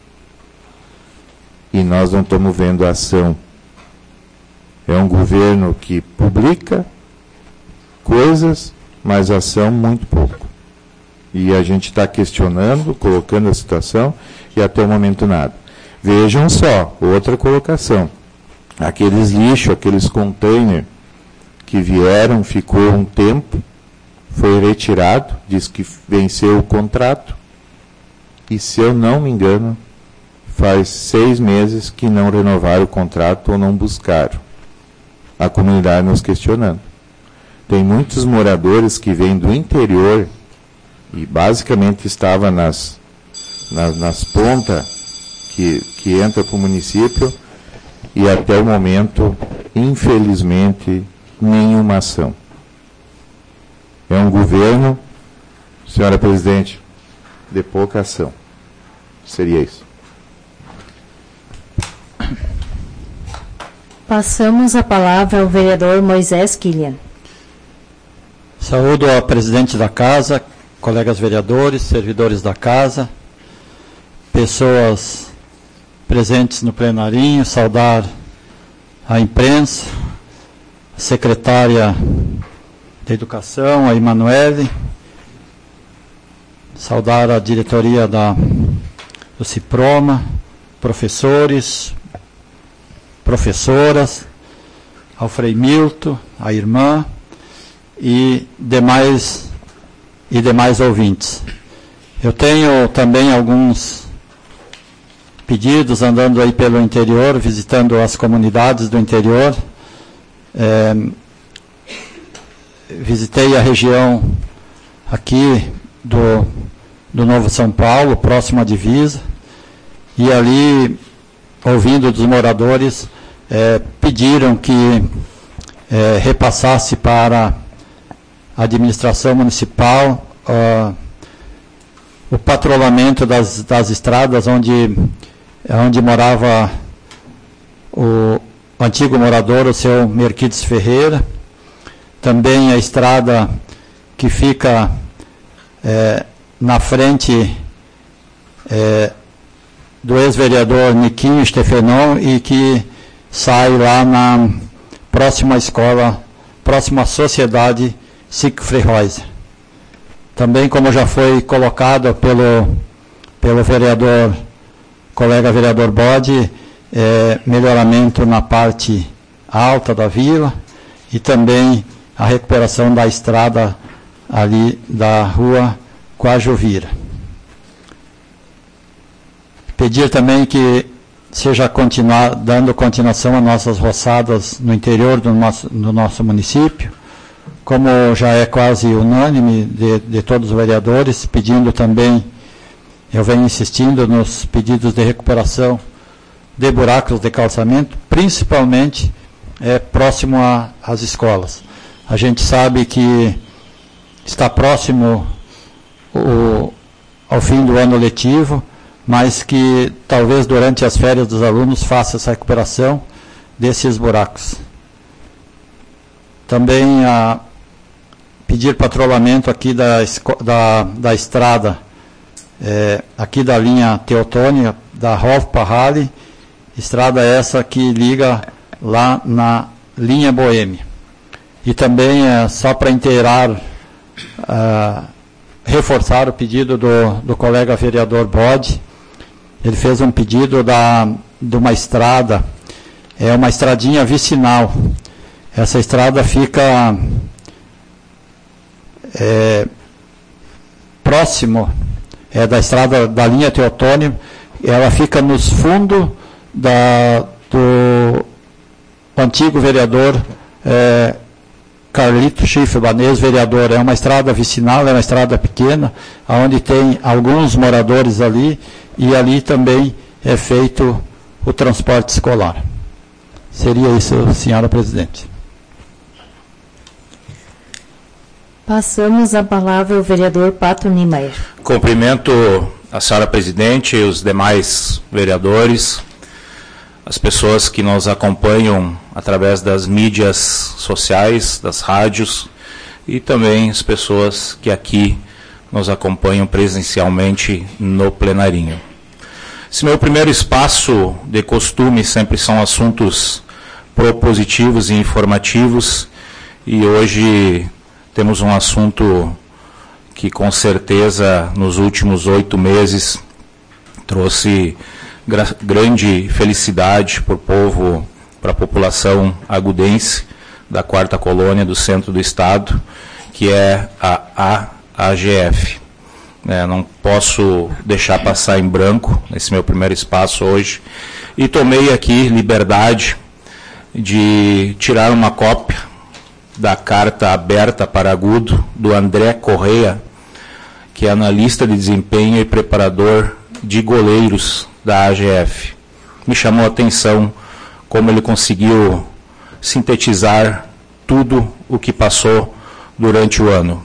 E nós não estamos vendo ação. É um governo que publica coisas, mas ação muito pouco. E a gente está questionando, colocando a situação, e até o momento nada. Vejam só, outra colocação. Aqueles lixos, aqueles containers que vieram, ficou um tempo, foi retirado, diz que venceu o contrato, e se eu não me engano, faz 6 meses que não renovaram o contrato ou não buscaram. A comunidade nos questionando. Tem muitos moradores que vêm do interior e basicamente estava nas pontas que entra para o município e até o momento, infelizmente, nenhuma ação. É um governo, senhora presidente, de pouca ação. Seria isso. Passamos a palavra ao vereador Moisés Kilian. Saúdo ao presidente da casa, colegas vereadores, servidores da casa, pessoas presentes no plenarinho, saudar a imprensa, a secretária da Educação, a Emanuele, saudar a diretoria do Ciproma, professores, professoras, ao Frei Milton, a irmã e demais ouvintes. Eu tenho também alguns pedidos andando aí pelo interior, visitando as comunidades do interior. Visitei a região aqui do Novo São Paulo, próximo à divisa, e ali, ouvindo dos moradores, pediram que repassasse para a administração municipal o patrulhamento das estradas onde morava o antigo morador, o seu Merquides Ferreira, também a estrada que fica na frente do ex-vereador Niquinho Stefenon e que sai lá na próxima escola, próxima sociedade Siegfried Reuser. Também, como já foi colocado pelo vereador, colega vereador Bode, melhoramento na parte alta da vila e também a recuperação da estrada ali da rua Coajuvira. Pedir também que seja dando continuação às nossas roçadas no interior do nosso município, como já é quase unânime de todos os vereadores, pedindo também, eu venho insistindo nos pedidos de recuperação de buracos de calçamento, principalmente próximo às escolas. A gente sabe que está próximo ao fim do ano letivo, mas que talvez durante as férias dos alunos faça essa recuperação desses buracos. Também pedir patrulhamento aqui da estrada, aqui da linha Teotônia, da Rolf Parrali, estrada essa que liga lá na linha Boêmia. E também, só para inteirar, reforçar o pedido do colega vereador Bode. Ele fez um pedido de uma estrada, uma estradinha vicinal. Essa estrada fica próximo da estrada da linha Teotônio, ela fica nos fundos do antigo vereador Carlito Schiffman, ex-vereador. É uma estrada vicinal, é uma estrada pequena, onde tem alguns moradores ali, e ali também é feito o transporte escolar. Seria isso, senhora presidente. Passamos a palavra ao vereador Pato Niemeyer. Cumprimento a senhora presidente e os demais vereadores, as pessoas que nos acompanham através das mídias sociais, das rádios, e também as pessoas que aqui nos acompanham presencialmente no plenarinho. Esse meu primeiro espaço, de costume, sempre são assuntos propositivos e informativos, e hoje temos um assunto que com certeza nos últimos 8 meses trouxe grande felicidade para o povo, para a população agudense da 4ª colônia do centro do estado, que é a AGF. Não posso deixar passar em branco nesse meu primeiro espaço hoje, e tomei aqui liberdade de tirar uma cópia da carta aberta para agudo do André Correia, que é analista de desempenho e preparador de goleiros da AGF. Me chamou a atenção como ele conseguiu sintetizar tudo o que passou durante o ano.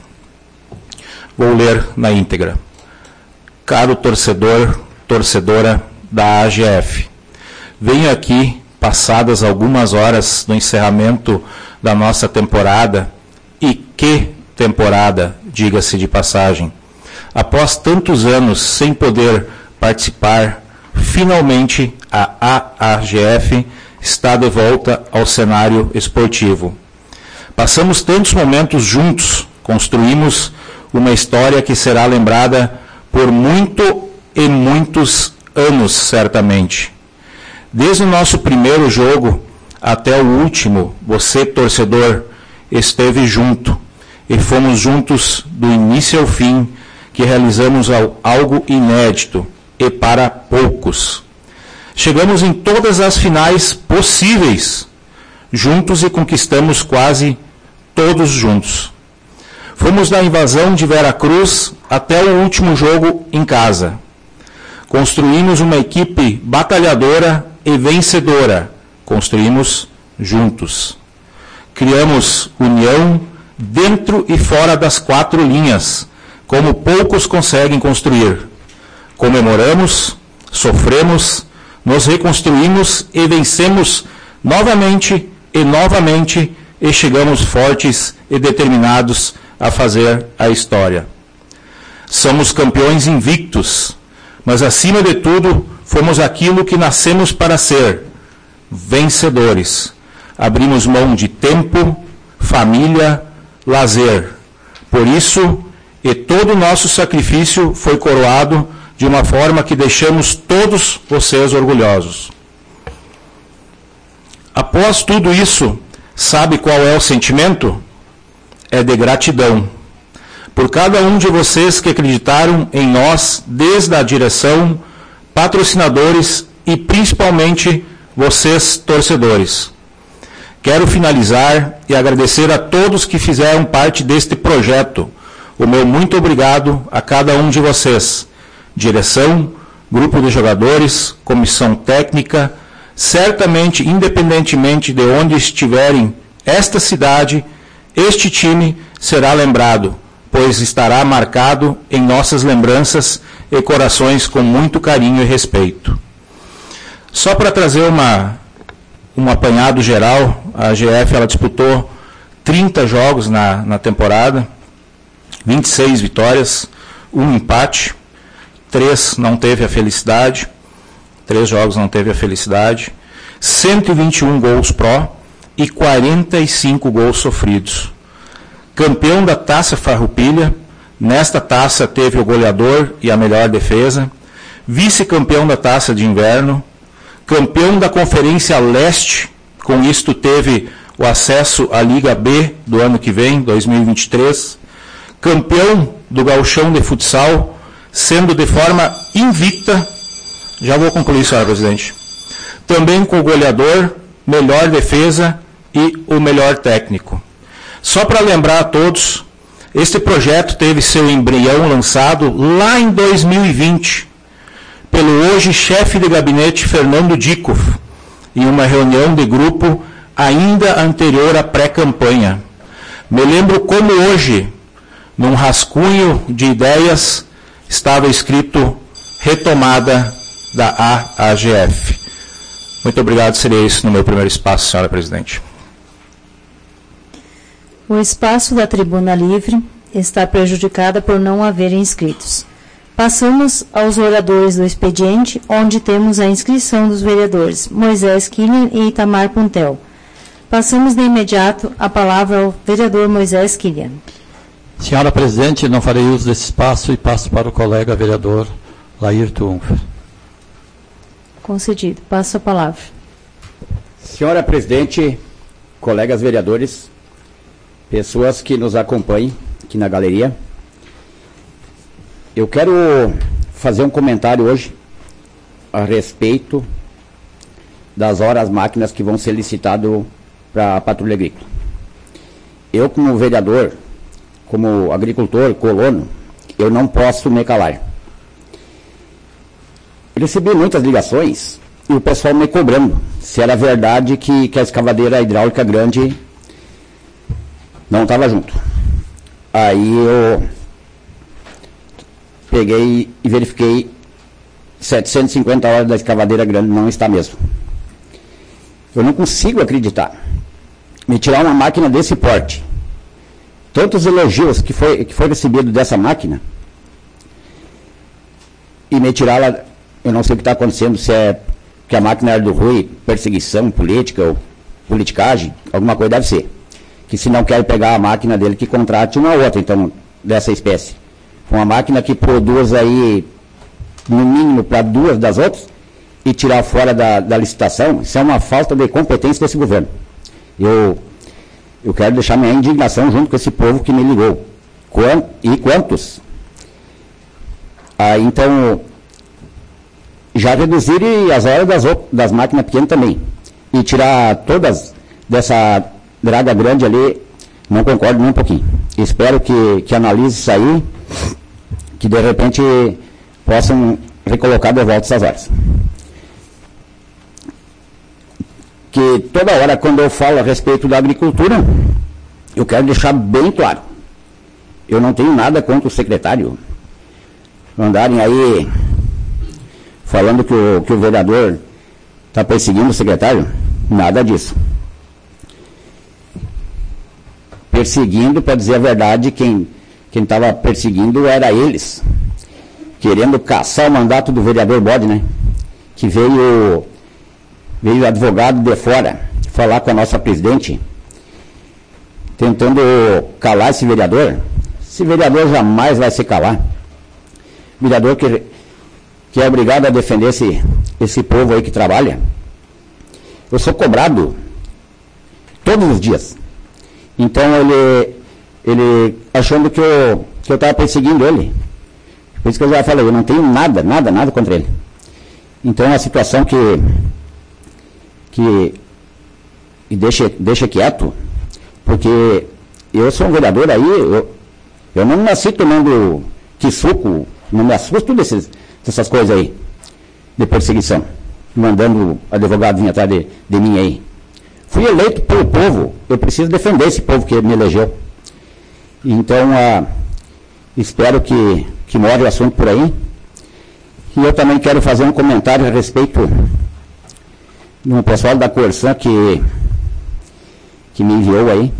Vou ler na íntegra. Caro torcedor, torcedora da AGF, venho aqui, passadas algumas horas do encerramento da nossa temporada, e que temporada, diga-se de passagem, após tantos anos sem poder participar, finalmente a AGF está de volta ao cenário esportivo. Passamos tantos momentos juntos, construímos uma história que será lembrada por muito e muitos anos, certamente. Desde o nosso primeiro jogo até o último, você, torcedor, esteve junto, e fomos juntos do início ao fim, que realizamos algo inédito e para poucos. Chegamos em todas as finais possíveis, juntos, e conquistamos quase todos juntos. Fomos da invasão de Veracruz até o último jogo em casa. Construímos uma equipe batalhadora e vencedora. Construímos juntos. Criamos união dentro e fora das 4 linhas, como poucos conseguem construir. Comemoramos, sofremos, nos reconstruímos e vencemos novamente e novamente, e chegamos fortes e determinados a fazer a história. Somos campeões invictos, mas acima de tudo, fomos aquilo que nascemos para ser, vencedores. Abrimos mão de tempo, família, lazer. Por isso, e todo o nosso sacrifício foi coroado de uma forma que deixamos todos vocês orgulhosos. Após tudo isso, sabe qual é o sentimento? É de gratidão. Por cada um de vocês que acreditaram em nós, desde a direção, patrocinadores e principalmente vocês, torcedores. Quero finalizar e agradecer a todos que fizeram parte deste projeto. O meu muito obrigado a cada um de vocês. Direção, grupo de jogadores, comissão técnica, certamente, independentemente de onde estiverem, esta cidade, este time será lembrado, pois estará marcado em nossas lembranças e corações com muito carinho e respeito. Só para trazer um apanhado geral, a AGF ela disputou 30 jogos na temporada, 26 vitórias, 1 empate, 3 não teve a felicidade, 3 jogos não teve a felicidade, 121 gols pró e 45 gols sofridos. Campeão da Taça Farroupilha, nesta taça teve o goleador e a melhor defesa, vice-campeão da Taça de Inverno, campeão da Conferência Leste, com isto teve o acesso à Liga B do ano que vem, 2023, campeão do Gauchão de Futsal, sendo de forma invicta, já vou concluir, senhora presidente, também com o goleador, melhor defesa e o melhor técnico. Só para lembrar a todos, este projeto teve seu embrião lançado lá em 2020, pelo hoje chefe de gabinete Fernando Dikoff, em uma reunião de grupo ainda anterior à pré-campanha. Me lembro como hoje, num rascunho de ideias, estava escrito retomada da AGF. Muito obrigado, seria isso no meu primeiro espaço, senhora presidente. O espaço da tribuna livre está prejudicada por não haver inscritos. Passamos aos oradores do expediente, onde temos a inscrição dos vereadores Moisés Killian e Itamar Puntel. Passamos de imediato a palavra ao vereador Moisés Killian. Senhora presidente, não farei uso desse espaço e passo para o colega vereador Laírton Unfer. Concedido. Passo a palavra. Senhora presidente, colegas vereadores, pessoas que nos acompanham aqui na galeria, eu quero fazer um comentário hoje a respeito das horas máquinas que vão ser licitadas para a patrulha agrícola. Eu, como vereador, como agricultor, colono, eu não posso me calar. recebi muitas ligações e o pessoal me cobrando se era verdade que a escavadeira hidráulica grande não estava junto. Aí eu peguei e verifiquei 750 horas da escavadeira grande não está mesmo. Eu não consigo acreditar. Me tirar uma máquina desse porte, tantos elogios que foi recebido dessa máquina, e me tirá-la, eu não sei o que está acontecendo, se é que a máquina era do Rui, perseguição política ou politicagem, alguma coisa deve ser. Que se não quer pegar a máquina dele, que contrate uma outra, então, dessa espécie. Uma máquina que produz aí, no mínimo, para 2 das outras, e tirar fora da licitação, isso é uma falta de competência desse governo. Eu quero deixar minha indignação junto com esse povo que me ligou. E quantos? Então, já reduzir as horas das máquinas pequenas também. E tirar todas dessa draga grande ali, não concordo nem um pouquinho. Espero que analise isso aí, que de repente possam recolocar de volta essas horas. Que toda hora, quando eu falo a respeito da agricultura, eu quero deixar bem claro. Eu não tenho nada contra o secretário. Andarem aí falando que o vereador está perseguindo o secretário. Nada disso. Perseguindo, para dizer a verdade, quem estava perseguindo era eles. Querendo caçar o mandato do vereador Bode, né? Que veio advogado de fora falar com a nossa presidente, tentando calar esse vereador. Esse vereador jamais vai se calar. Vereador que é obrigado a defender esse povo aí que trabalha. Eu sou cobrado todos os dias. Então ele achando que eu estava perseguindo ele. Por isso que eu já falei, eu não tenho nada contra ele. Então é uma situação que deixa quieto, porque eu sou um vereador aí, eu não nasci tomando suco, não me assusto dessas coisas aí, de perseguição, mandando advogado vir atrás de mim aí. Fui eleito pelo povo, eu preciso defender esse povo que me elegeu. Então, espero que more o assunto por aí. E eu também quero fazer um comentário a respeito do pessoal da Corsan que me enviou aí.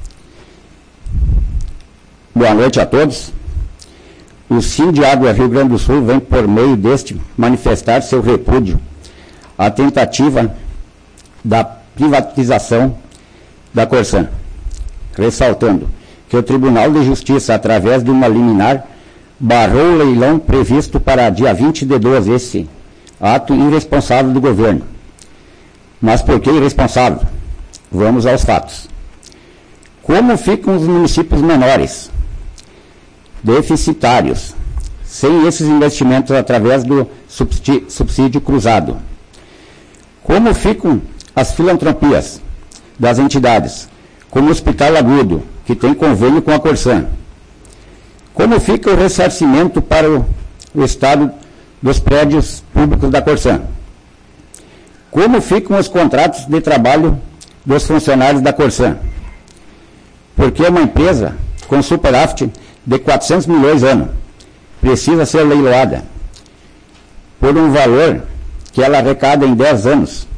Boa noite a todos. O Sindiágua Rio Grande do Sul vem, por meio deste, manifestar seu repúdio à tentativa da privatização da Corsan, ressaltando que o Tribunal de Justiça, através de uma liminar, barrou o leilão previsto para dia 20 de 12, esse ato irresponsável do governo. Mas por que irresponsável? Vamos aos fatos. Como ficam os municípios menores, deficitários, sem esses investimentos através do subsídio cruzado? Como ficam as filantropias das entidades, como o Hospital Agudo, que tem convênio com a Corsan? Como fica o ressarcimento para o estado dos prédios públicos da Corsan? Como ficam os contratos de trabalho dos funcionários da Corsan? Porque uma empresa com superávit de 400 milhões ano precisa ser leiloada por um valor que ela arrecada em 10 anos.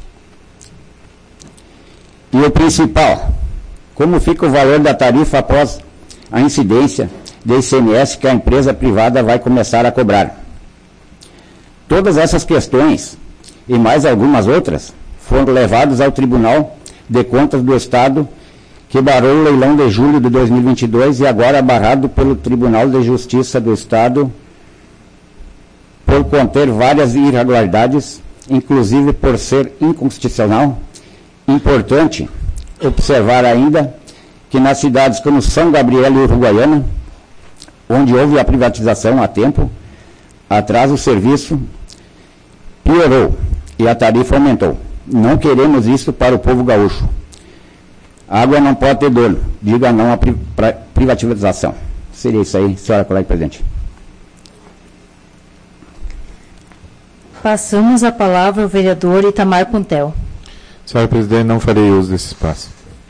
E o principal, como fica o valor da tarifa após a incidência de ICMS que a empresa privada vai começar a cobrar? Todas essas questões e mais algumas outras foram levadas ao Tribunal de Contas do Estado, que barrou o leilão de julho de 2022 e agora barrado pelo Tribunal de Justiça do Estado por conter várias irregularidades, inclusive por ser inconstitucional. Importante observar ainda que nas cidades como São Gabriel e Uruguaiana, onde houve a privatização há tempo atrás, o serviço piorou e a tarifa aumentou. Não queremos isso para o povo gaúcho. Água não pode ter dono. Diga não à privatização. Seria isso aí, senhora colega presidente. Passamos a palavra ao vereador Itamar Puntel. Senhora presidente, não farei uso desse espaço.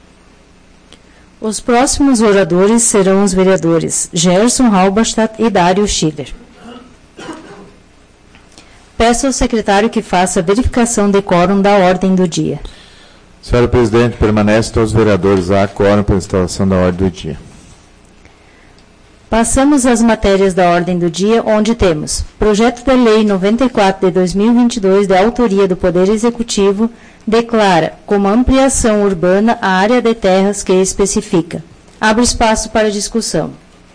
Os próximos oradores serão os vereadores Gerson Halberstadt e Dário Schiller. Peço ao secretário que faça a verificação de quórum da ordem do dia. Senhora presidente, permanece todos os vereadores a quórum para a instalação da ordem do dia. Passamos às matérias da ordem do dia, onde temos Projeto de Lei 94 de 2022, de autoria do Poder Executivo, declara como ampliação urbana a área de terras que especifica. Abre espaço para discussão.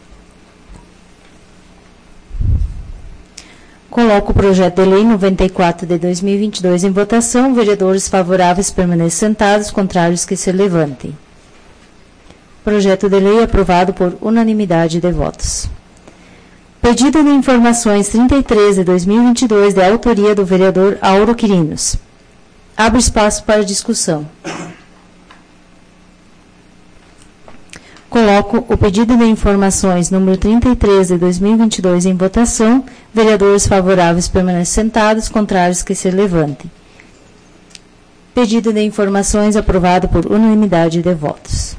Coloco o projeto de lei 94 de 2022 em votação. Vereadores favoráveis permaneçam sentados, contrários que se levantem. Projeto de lei aprovado por unanimidade de votos. Pedido de informações 33 de 2022, de autoria do vereador Auro Quirinos. Abre espaço para discussão. Coloco o pedido de informações número 33 de 2022 em votação. Vereadores favoráveis permanecem sentados, contrários que se levantem. Pedido de informações aprovado por unanimidade de votos.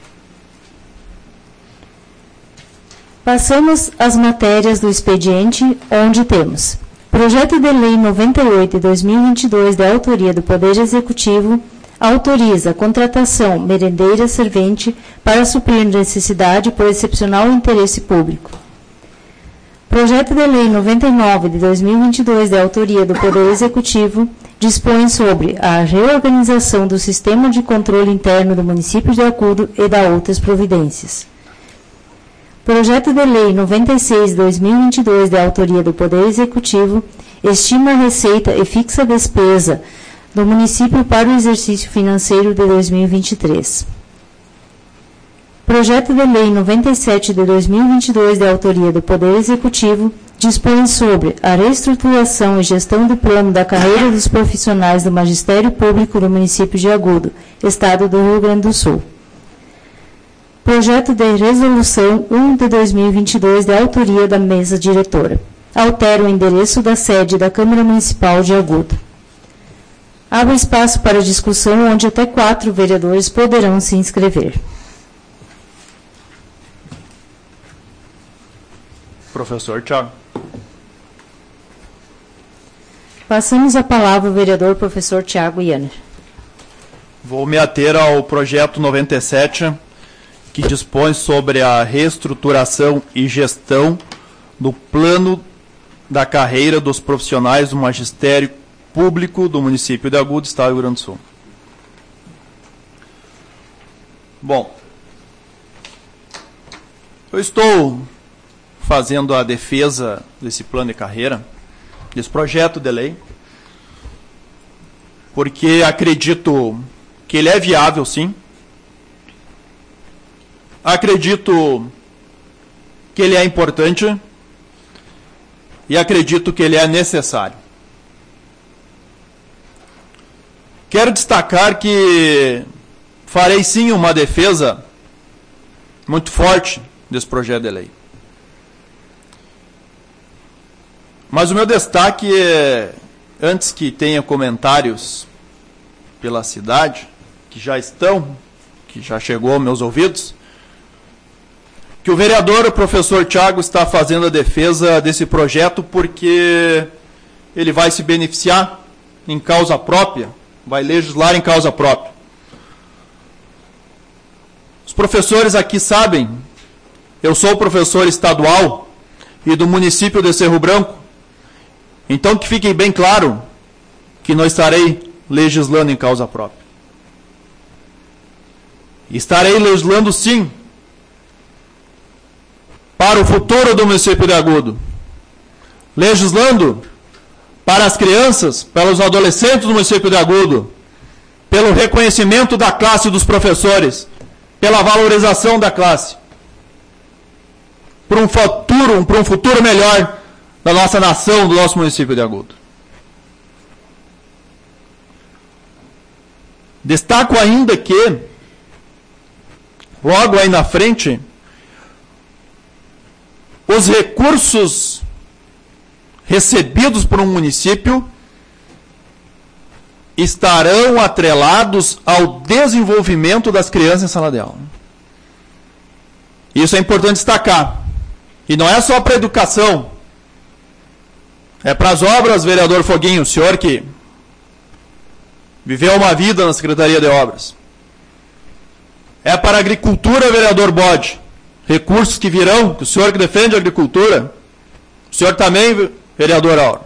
Passamos às matérias do expediente, onde temos Projeto de Lei 98 de 2022, de autoria do Poder Executivo, autoriza a contratação merendeira servente para suprir necessidade por excepcional interesse público. Projeto de Lei 99 de 2022, de autoria do Poder Executivo, dispõe sobre a reorganização do sistema de controle interno do município de Agudo e da outras providências. Projeto de Lei 96 de 2022, de autoria do Poder Executivo, estima a receita e fixa a despesa do município para o exercício financeiro de 2023. Projeto de Lei 97 de 2022, de autoria do Poder Executivo, dispõe sobre a reestruturação e gestão do plano da carreira dos profissionais do Magistério Público do município de Agudo, Estado do Rio Grande do Sul. Projeto de Resolução 1 de 2022, de autoria da mesa diretora. Altera o endereço da sede da Câmara Municipal de Agudo. Abre espaço para discussão, onde até 4 vereadores poderão se inscrever. Professor Tiago. Passamos a palavra ao vereador professor Tiago Yanner. Vou me ater ao projeto 97, que dispõe sobre a reestruturação e gestão do plano da carreira dos profissionais do Magistério Público do município de Agudo, Estado do Rio Grande do Sul. Bom, eu estou fazendo a defesa desse plano de carreira, desse projeto de lei, porque acredito que ele é viável, sim. Acredito que ele é importante e acredito que ele é necessário. Quero destacar que farei sim uma defesa muito forte desse projeto de lei. Mas o meu destaque é, antes que tenha comentários pela cidade, que já chegou aos meus ouvidos, que o vereador, o professor Tiago, está fazendo a defesa desse projeto porque ele vai se beneficiar em causa própria, vai legislar em causa própria. Os professores aqui sabem, eu sou professor estadual e do município de Cerro Branco, então que fique bem claro que não estarei legislando em causa própria. Estarei legislando sim para o futuro do município de Agudo, legislando para as crianças, para os adolescentes do município de Agudo, pelo reconhecimento da classe dos professores, pela valorização da classe, para um futuro melhor da nossa nação, do nosso município de Agudo. Destaco ainda que, logo aí na frente, os recursos recebidos por um município estarão atrelados ao desenvolvimento das crianças em sala de aula. Isso é importante destacar. E não é só para a educação. É para as obras, vereador Foguinho, o senhor que viveu uma vida na Secretaria de Obras. É para a agricultura, vereador Bode. Recursos que virão, que o senhor que defende a agricultura, o senhor também, vereador Auro.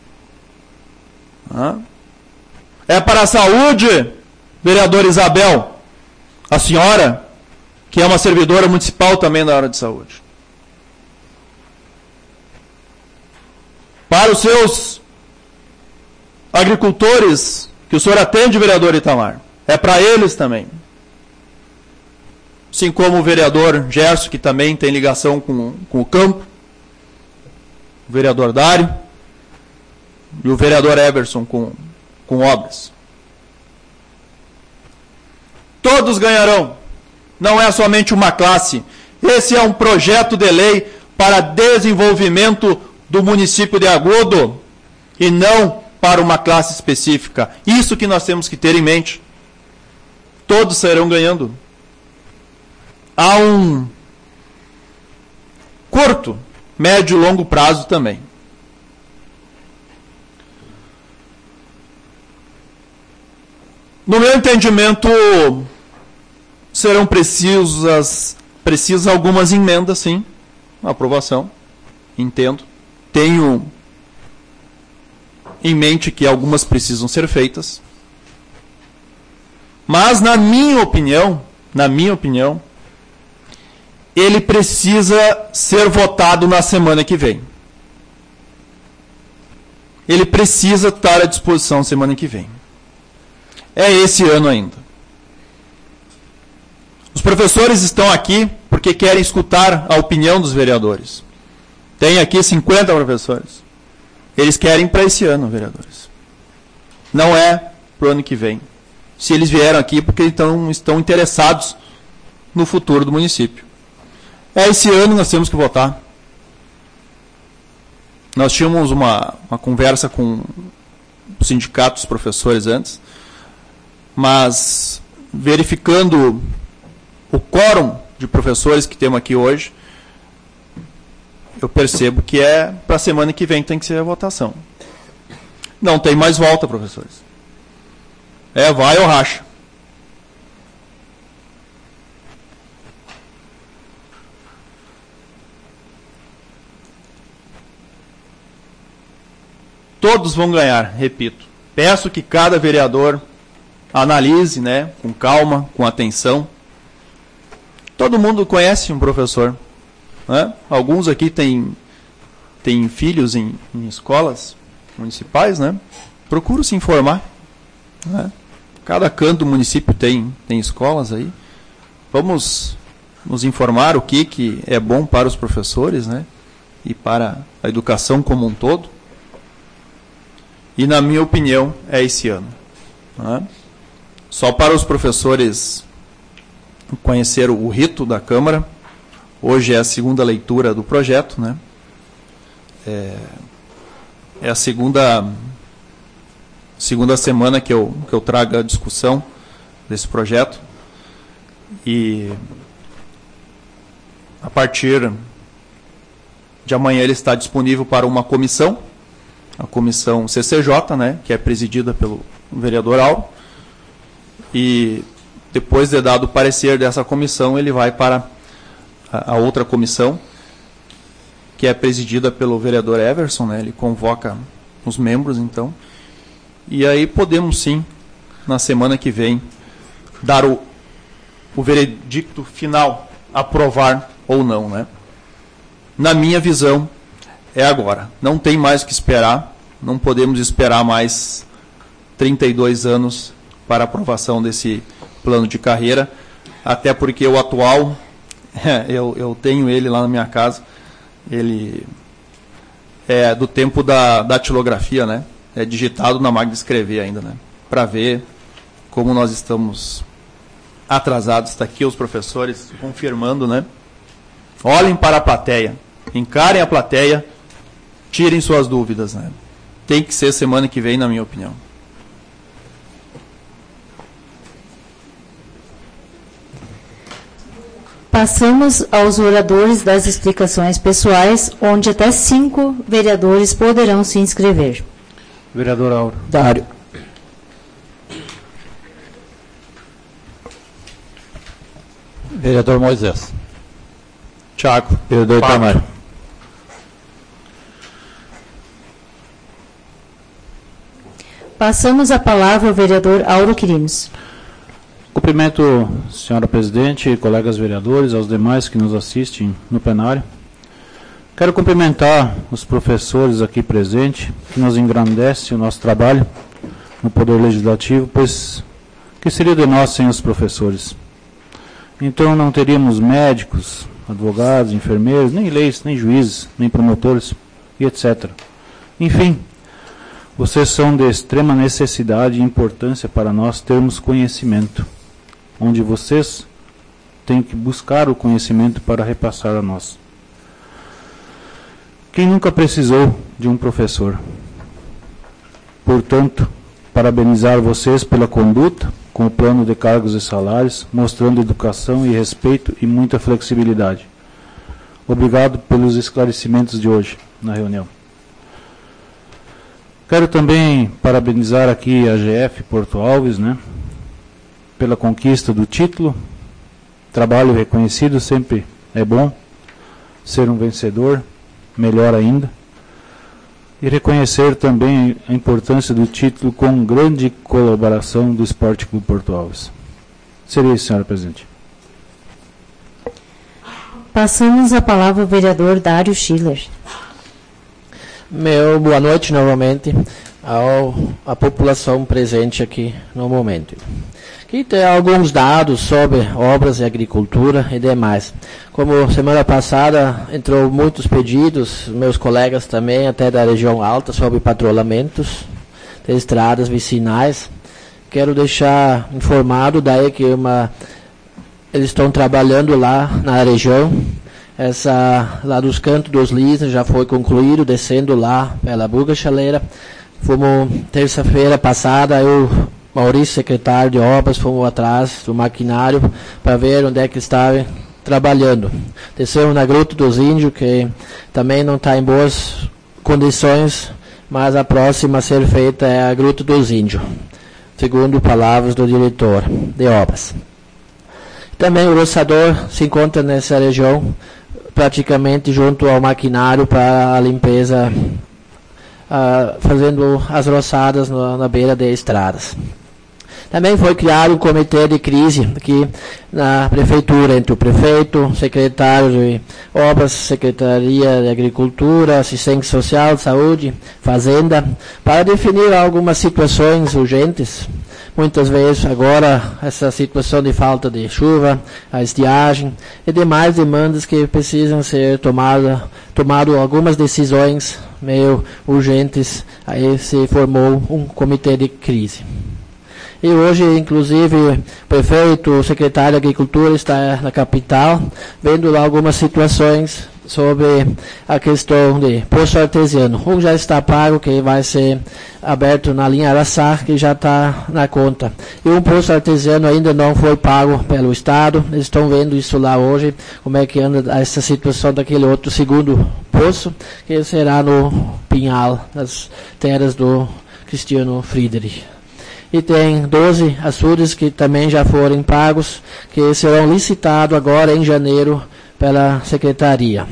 É para a saúde, vereador Isabel, a senhora, que é uma servidora municipal também na área de saúde. Para os seus agricultores, que o senhor atende, vereador Itamar, é para eles também. Assim como o vereador Gerson, que também tem ligação com o campo, o vereador Dário e o vereador Everson com obras. Todos ganharão. Não é somente uma classe. Esse é um projeto de lei para desenvolvimento do município de Agudo e não para uma classe específica. Isso que nós temos que ter em mente. Todos sairão ganhando. Há um curto, médio e longo prazo também. No meu entendimento, serão precisas algumas emendas, sim, na aprovação, entendo. Tenho em mente que algumas precisam ser feitas. Mas, na minha opinião, ele precisa ser votado na semana que vem. Ele precisa estar à disposição semana que vem. É esse ano ainda. Os professores estão aqui porque querem escutar a opinião dos vereadores. Tem aqui 50 professores. Eles querem para esse ano, vereadores. Não é para o ano que vem. Se eles vieram aqui porque estão interessados no futuro do município. É esse ano que nós temos que votar. Nós tínhamos uma conversa com o sindicato dos professores antes, mas verificando o quórum de professores que temos aqui hoje, eu percebo que é para a semana que vem tem que ser a votação. Não tem mais volta, professores. É vai ou racha. Todos vão ganhar, repito. Peço que cada vereador analise, né, com calma, com atenção. Todo mundo conhece um professor, né? Alguns aqui têm filhos em escolas municipais, né? Procuro se informar, né? Cada canto do município tem escolas aí. Vamos nos informar o que é bom para os professores, né? E para a educação como um todo. E, na minha opinião, é esse ano. Né? Só para os professores conhecer o rito da Câmara. Hoje é a segunda leitura do projeto. Né? É a segunda semana que eu trago a discussão desse projeto. E, a partir de amanhã, ele está disponível para uma comissão. A comissão CCJ, né, que é presidida pelo vereador Auro, e depois de dado o parecer dessa comissão, ele vai para a outra comissão, que é presidida pelo vereador Everson, né, ele convoca os membros, então, e aí podemos sim, na semana que vem, dar o veredicto final, aprovar ou não, né. Na minha visão, é agora. Não tem mais o que esperar. Não podemos esperar mais 32 anos para a aprovação desse plano de carreira. Até porque o atual, eu tenho ele lá na minha casa. Ele é do tempo da datilografia, né? É digitado na máquina de escrever ainda, né? Para ver como nós estamos atrasados. Está aqui os professores confirmando, né? Olhem para a plateia. Encarem a plateia. tirem suas dúvidas, né? Tem que ser semana que vem, na minha opinião. Passamos aos oradores das explicações pessoais, onde até 5 vereadores poderão se inscrever. Vereador Auro. Dário. Vereador Moisés. Tiago. Vereador Itamar. Passamos a palavra ao vereador Auro Quirinos. Cumprimento, senhora presidente, colegas vereadores, aos demais que nos assistem no plenário. Quero cumprimentar os professores aqui presentes, que nos engrandecem o nosso trabalho no Poder Legislativo, pois que seria de nós sem os professores? Então não teríamos médicos, advogados, enfermeiros, nem leis, nem juízes, nem promotores, e etc. Enfim, vocês são de extrema necessidade e importância para nós termos conhecimento, onde vocês têm que buscar o conhecimento para repassar a nós. Quem nunca precisou de um professor? Portanto, parabenizar vocês pela conduta, com o plano de cargos e salários, mostrando educação e respeito e muita flexibilidade. Obrigado pelos esclarecimentos de hoje na reunião. Quero também parabenizar aqui a GF Porto Alves, pela conquista do título. Trabalho reconhecido sempre é bom. Ser um vencedor, melhor ainda. E reconhecer também a importância do título com grande colaboração do Esporte Clube Porto Alves. Seria isso, senhora presidente. Passamos a palavra ao vereador Dário Schiller. Meu boa noite novamente à população presente aqui no momento. Aqui tem alguns dados sobre obras e agricultura e demais. Como semana passada entrou muitos pedidos, meus colegas também, até da região alta, sobre patrulhamentos de estradas vicinais. Quero deixar informado daí que eles estão trabalhando lá na região. Lá dos Cantos dos Lisas já foi concluído, descendo lá pela Buga Chaleira. Fomos terça-feira passada, Maurício, secretário de obras, fomos atrás do maquinário para ver onde é que estava trabalhando. Descemos na Gruta dos Índios, que também não está em boas condições, mas a próxima a ser feita é a Gruta dos Índios, segundo palavras do diretor de obras. Também o roçador se encontra nessa região, praticamente junto ao maquinário para a limpeza, fazendo as roçadas na beira de estradas. Também foi criado um comitê de crise aqui na prefeitura, entre o prefeito, secretário de obras, secretaria de agricultura, assistência social, saúde, fazenda, para definir algumas situações urgentes. Muitas vezes agora essa situação de falta de chuva, a estiagem e demais demandas que precisam ser tomado algumas decisões meio urgentes. Aí se formou um comitê de crise. E hoje, inclusive, o prefeito, o secretário de Agricultura está na capital, vendo lá algumas situações sobre a questão de poço artesiano. Um já está pago, que vai ser aberto na linha Araçá, que já está na conta. E um poço artesiano ainda não foi pago pelo Estado. Eles estão vendo isso lá hoje, como é que anda essa situação daquele outro segundo poço, que será no Pinhal, nas terras do Cristiano Friedrich. E tem 12 açudes que também já foram pagos, que serão licitados agora em janeiro pela Secretaria.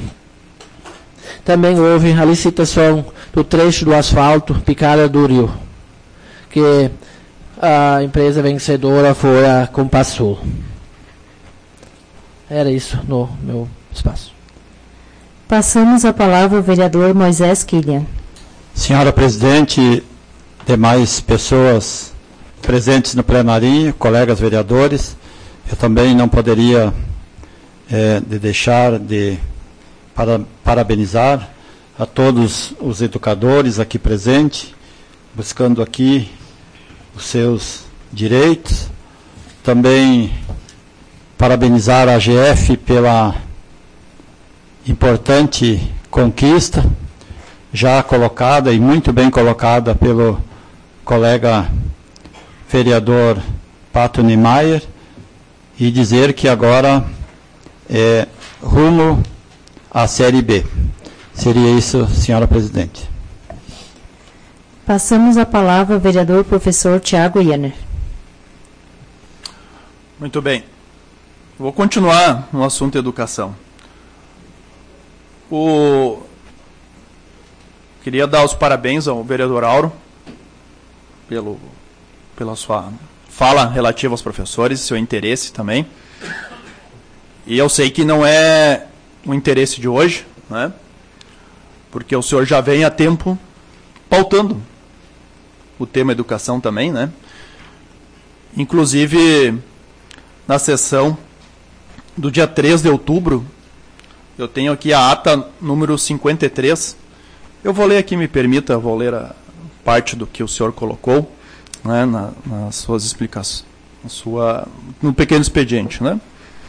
Também houve a licitação do trecho do asfalto Picada do Rio, que a empresa vencedora foi a Compassul. Era isso no meu espaço. Passamos a palavra ao vereador Moisés Killian. Senhora presidente, demais pessoas presentes no plenário, colegas vereadores, eu também não poderia deixar de parabenizar a todos os educadores aqui presentes, buscando aqui os seus direitos. Também parabenizar a AGF pela importante conquista já colocada e muito bem colocada pelo colega vereador Pato Niemeyer, e dizer que agora é rumo à Série B. Seria isso, senhora presidente. Passamos a palavra ao vereador professor Tiago Iener. Muito bem. Vou continuar no assunto educação. Queria dar os parabéns ao vereador Auro pela sua fala relativa aos professores, seu interesse também. E eu sei que não é o interesse de hoje, né? Porque o senhor já vem há tempo pautando o tema educação também, né? Inclusive, na sessão do dia 3 de outubro, eu tenho aqui a ata número 53. Eu vou ler aqui, me permita, vou ler a parte do que o senhor colocou, né, nas suas explicações, no pequeno expediente, né?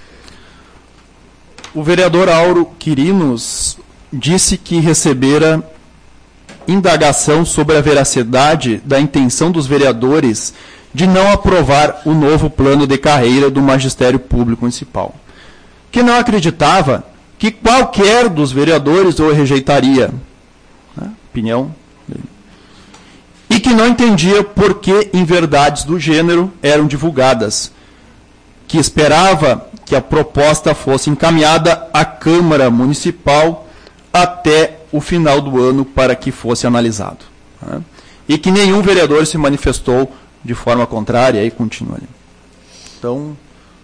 O vereador Auro Quirinos disse que recebera indagação sobre a veracidade da intenção dos vereadores de não aprovar o novo plano de carreira do Magistério Público Municipal, que não acreditava que qualquer dos vereadores o rejeitaria, né? Opinião dele. E que não entendia por que inverdades do gênero eram divulgadas, que esperava que a proposta fosse encaminhada à Câmara Municipal até o final do ano para que fosse analisado, né? E que nenhum vereador se manifestou de forma contrária, e continua ali. Então,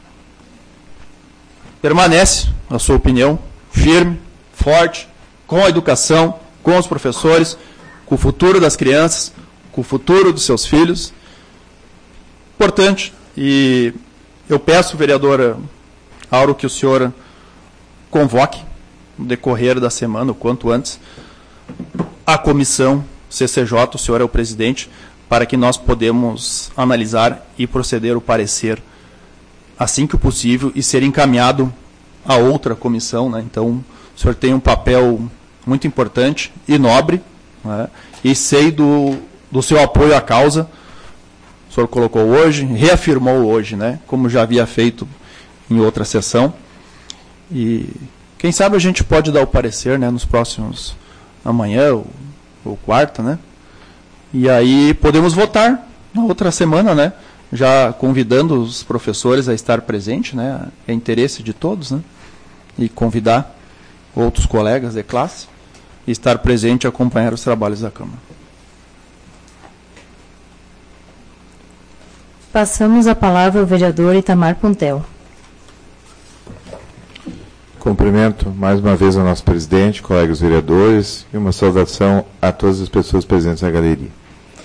permanece a sua opinião firme, forte, com a educação, com os professores, com o futuro das crianças, com o futuro dos seus filhos. Importante. E eu peço, vereadora Auro, que o senhor convoque, no decorrer da semana, o quanto antes, a comissão CCJ, o senhor é o presidente, para que nós podemos analisar e proceder o parecer assim que possível e ser encaminhado a outra comissão, né? Então, o senhor tem um papel muito importante e nobre, né? E sei do seu apoio à causa. O senhor colocou hoje, reafirmou hoje, né? Como já havia feito em outra sessão. E quem sabe a gente pode dar o parecer, né, nos próximos, amanhã ou quarta, né? E aí podemos votar na outra semana, né? Já convidando os professores a estar presentes, né? É interesse de todos, né? E convidar outros colegas de classe e estar presente e acompanhar os trabalhos da Câmara. Passamos a palavra ao vereador Itamar Puntel. Cumprimento mais uma vez ao nosso presidente, colegas vereadores, e uma saudação a todas as pessoas presentes na galeria.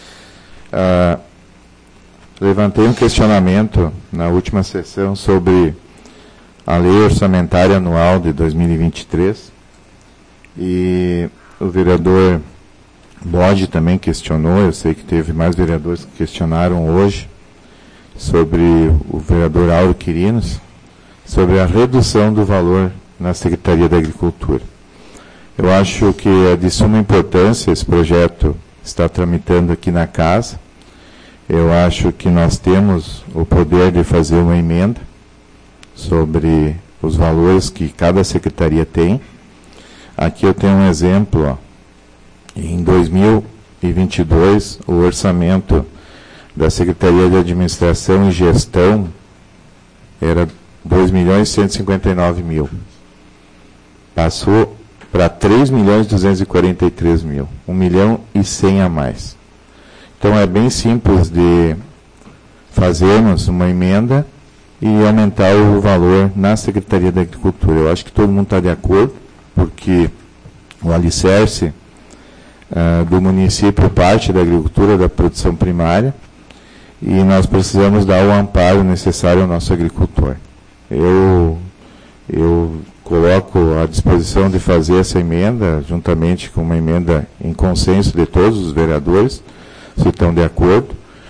Levantei um questionamento na última sessão sobre a lei orçamentária anual de 2023, e o vereador Bode também questionou. Eu sei que teve mais vereadores que questionaram hoje sobre o vereador Auro Quirinos, sobre a redução do valor na Secretaria da Agricultura. Eu acho que é de suma importância esse projeto estar tramitando aqui na casa. Eu acho que nós temos o poder de fazer uma emenda sobre os valores que cada secretaria tem. Aqui eu tenho um exemplo, ó. Em 2022, o orçamento da Secretaria de Administração e Gestão era 2.159.000. Passou para 3.243.000, 1.100.000 a mais. Então é bem simples de fazermos uma emenda e aumentar o valor na Secretaria da Agricultura. Eu acho que todo mundo está de acordo, porque o alicerce do município parte da agricultura, da produção primária, e nós precisamos dar o amparo necessário ao nosso agricultor. Eu coloco à disposição de fazer essa emenda, juntamente com uma emenda em consenso de todos os vereadores, se estão de acordo,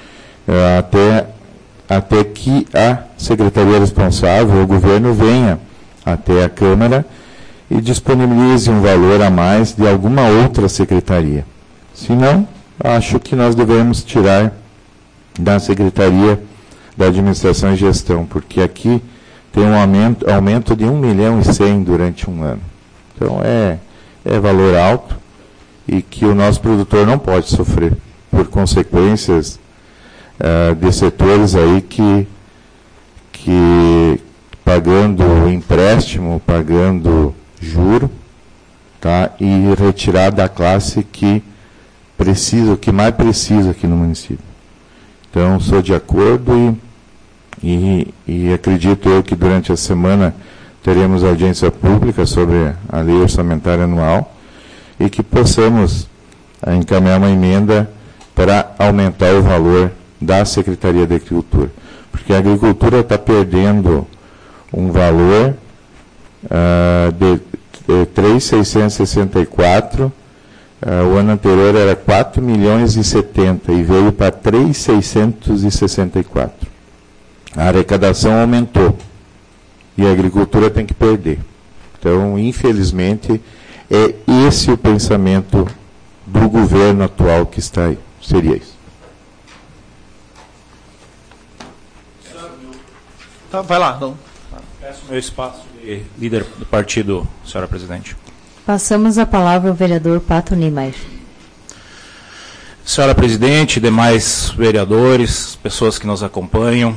até que a secretaria responsável, o governo, venha até a Câmara e disponibilize um valor a mais de alguma outra secretaria. Se não, acho que nós devemos tirar da Secretaria da Administração e Gestão, porque aqui tem um aumento de 1,1 milhão durante um ano. Então, é valor alto e que o nosso produtor não pode sofrer por consequências de setores aí que pagando empréstimo, pagando juro, tá, e retirar da classe que precisa, o que mais precisa aqui no município. Então, sou de acordo e acredito eu que durante a semana teremos audiência pública sobre a lei orçamentária anual e que possamos encaminhar uma emenda para aumentar o valor da Secretaria da Agricultura. Porque a agricultura está perdendo um valor de 3.664, o ano anterior era 4.070 e veio para 3.664. A arrecadação aumentou e a agricultura tem que perder. Então, infelizmente, é esse o pensamento do governo atual que está aí. Seria isso. Tá, vai lá. Não. Peço meu espaço de líder do partido, senhora presidente. Passamos a palavra ao vereador Pato Niemeyer. Senhora presidente, demais vereadores, pessoas que nos acompanham,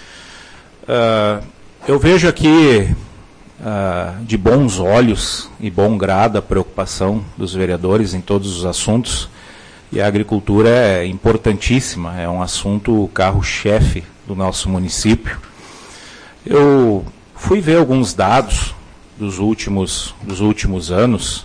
eu vejo aqui de bons olhos e bom grado a preocupação dos vereadores em todos os assuntos, e a agricultura é importantíssima, é um assunto carro-chefe do nosso município. Eu fui ver alguns dados dos últimos anos,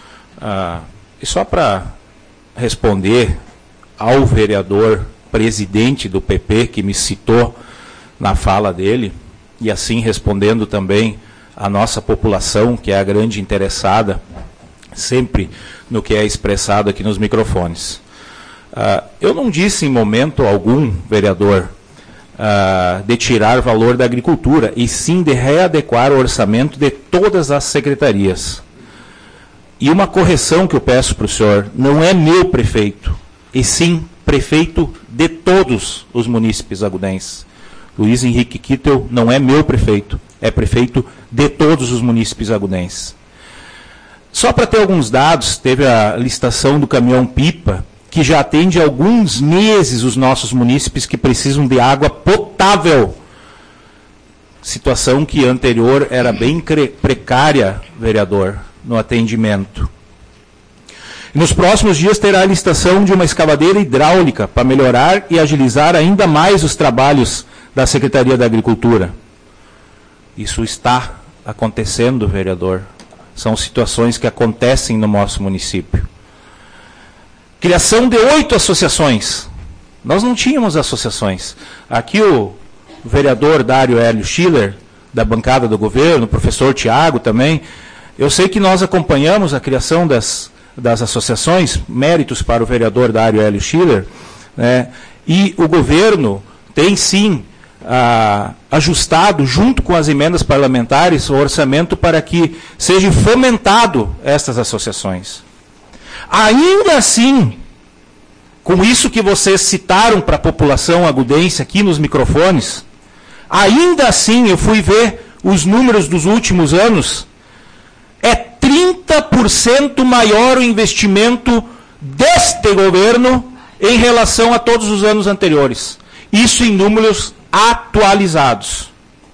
e só para responder ao vereador presidente do PP, que me citou na fala dele, e assim respondendo também à nossa população, que é a grande interessada sempre no que é expressado aqui nos microfones. Eu não disse em momento algum, vereador, de tirar valor da agricultura, e sim de readequar o orçamento de todas as secretarias. E uma correção que eu peço para o senhor, não é meu prefeito, e sim prefeito de todos os munícipes agudenses. Luiz Henrique Kittel não é meu prefeito, é prefeito de todos os munícipes agudenses. Só para ter alguns dados, teve a licitação do caminhão-pipa, que já atende há alguns meses os nossos munícipes que precisam de água potável. Situação que anterior era bem precária, vereador, no atendimento. Nos próximos dias terá a licitação de uma escavadeira hidráulica para melhorar e agilizar ainda mais os trabalhos da Secretaria da Agricultura. Isso está acontecendo, vereador. São situações que acontecem no nosso município. Criação de 8 associações. Nós não tínhamos associações. Aqui o vereador Dário Hélio Schiller, da bancada do governo, o professor Tiago também, eu sei que nós acompanhamos a criação das associações, méritos para o vereador Dário Hélio Schiller, né, e o governo tem sim ajustado, junto com as emendas parlamentares, o orçamento para que seja fomentado estas associações. Ainda assim, com isso que vocês citaram para a população agudense aqui nos microfones, ainda assim eu fui ver os números dos últimos anos, é 30% maior o investimento deste governo em relação a todos os anos anteriores. Isso em números atualizados.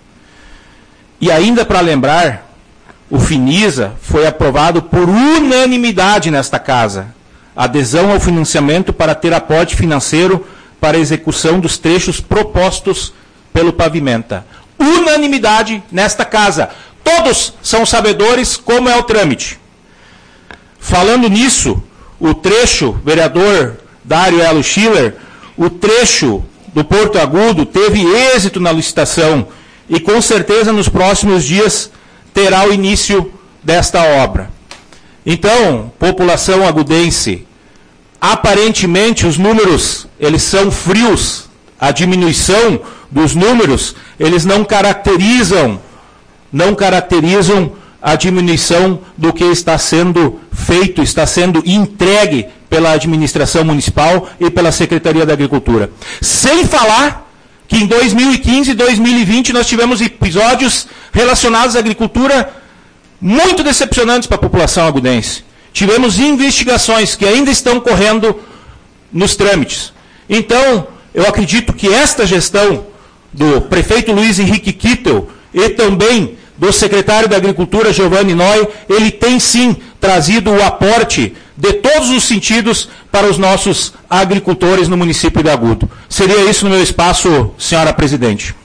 E ainda para lembrar, o FINISA foi aprovado por unanimidade nesta casa. Adesão ao financiamento para ter aporte financeiro para a execução dos trechos propostos pelo Pavimenta. Unanimidade nesta casa. Todos são sabedores como é o trâmite. Falando nisso, o trecho, vereador Dário Hélio Schiller, o trecho do Porto Agudo teve êxito na licitação e com certeza nos próximos dias terá o início desta obra. Então, população agudense, aparentemente os números, eles são frios. A diminuição dos números, eles não caracterizam a diminuição do que está sendo feito, está sendo entregue pela administração municipal e pela Secretaria da Agricultura. Sem falar que em 2015 e 2020 nós tivemos episódios relacionados à agricultura muito decepcionantes para a população agudense. Tivemos investigações que ainda estão correndo nos trâmites. Então, eu acredito que esta gestão do prefeito Luiz Henrique Kittel e também do secretário da Agricultura, Giovanni Noy, ele tem sim trazido o aporte de todos os sentidos para os nossos agricultores no município de Agudo. Seria isso no meu espaço, senhora presidente.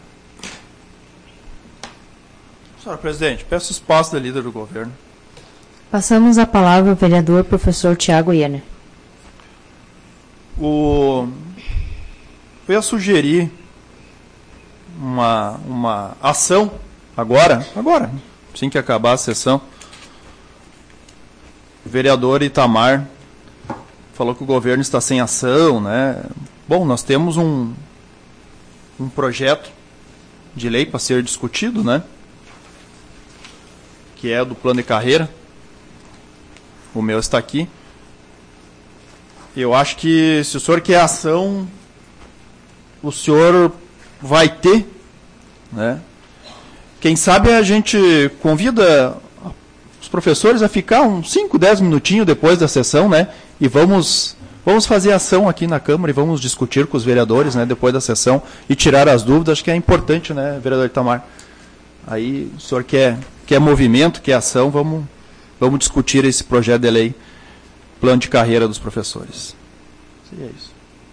Senhora presidente, peço espaço da líder do governo. Passamos a palavra ao vereador professor Tiago Ierner. Eu ia sugerir uma ação agora, assim que acabar a sessão. O vereador Itamar falou que o governo está sem ação, né? Bom, nós temos um projeto de lei para ser discutido, né? Que é do plano de carreira. O meu está aqui. Eu acho que se o senhor quer ação, o senhor vai ter, né? Quem sabe a gente convida os professores a ficar uns 5, 10 minutinhos depois da sessão, né? E vamos fazer ação aqui na Câmara e vamos discutir com os vereadores, né? Depois da sessão e tirar as dúvidas. Acho que é importante, né, vereador Itamar? Aí o senhor quer movimento, quer ação, vamos discutir esse projeto de lei, plano de carreira dos professores. Seria isso.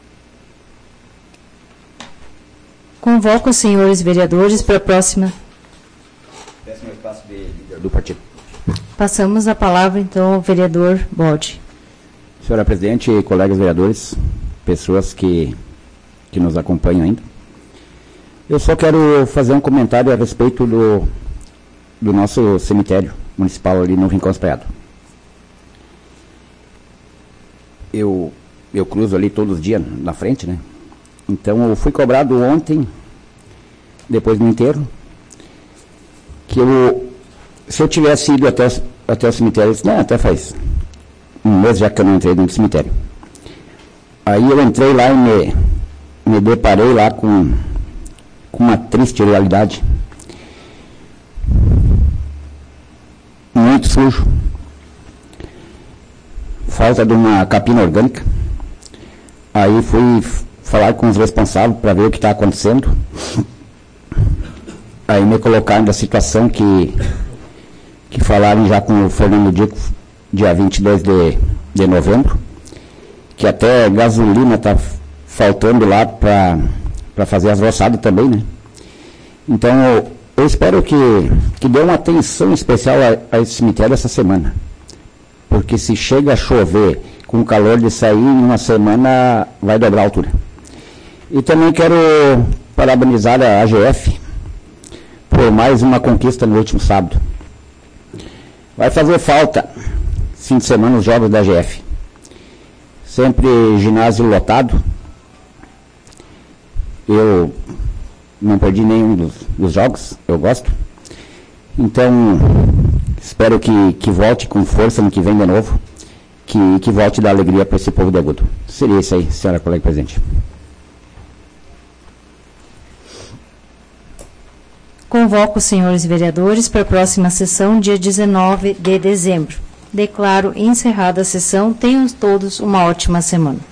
Convoco os senhores vereadores para a próxima. Peço meu espaço de líder do partido. Passamos a palavra, então, ao vereador Bode. Senhora presidente, colegas vereadores, pessoas que nos acompanham ainda. Eu só quero fazer um comentário a respeito do nosso cemitério municipal ali no Rincão Espaiado. Eu cruzo ali todos os dias na frente, né? Então eu fui cobrado ontem, depois do enterro, que se eu tivesse ido até o cemitério, eu disse, não, até faz um mês já que eu não entrei no cemitério. Aí eu entrei lá e me deparei lá com uma triste realidade. Muito sujo. Falta de uma capina orgânica. Aí fui falar com os responsáveis para ver o que está acontecendo. Aí me colocaram na situação que falaram já com o Fernando Dico, dia 22 de novembro, que até gasolina está faltando lá para fazer as roçadas também, né? Então, eu espero que dê uma atenção especial a esse cemitério essa semana. Porque se chega a chover com o calor de sair, em uma semana vai dobrar a altura. E também quero parabenizar a AGF por mais uma conquista no último sábado. Vai fazer falta, fim de semana, os jogos da AGF. Sempre ginásio lotado. Eu não perdi nenhum dos jogos, eu gosto. Então, espero que volte com força no que vem de novo, que volte a dar alegria para esse povo de Agudo. Seria isso aí, senhora colega presidente. Convoco os senhores vereadores para a próxima sessão, dia 19 de dezembro. Declaro encerrada a sessão. Tenham todos uma ótima semana.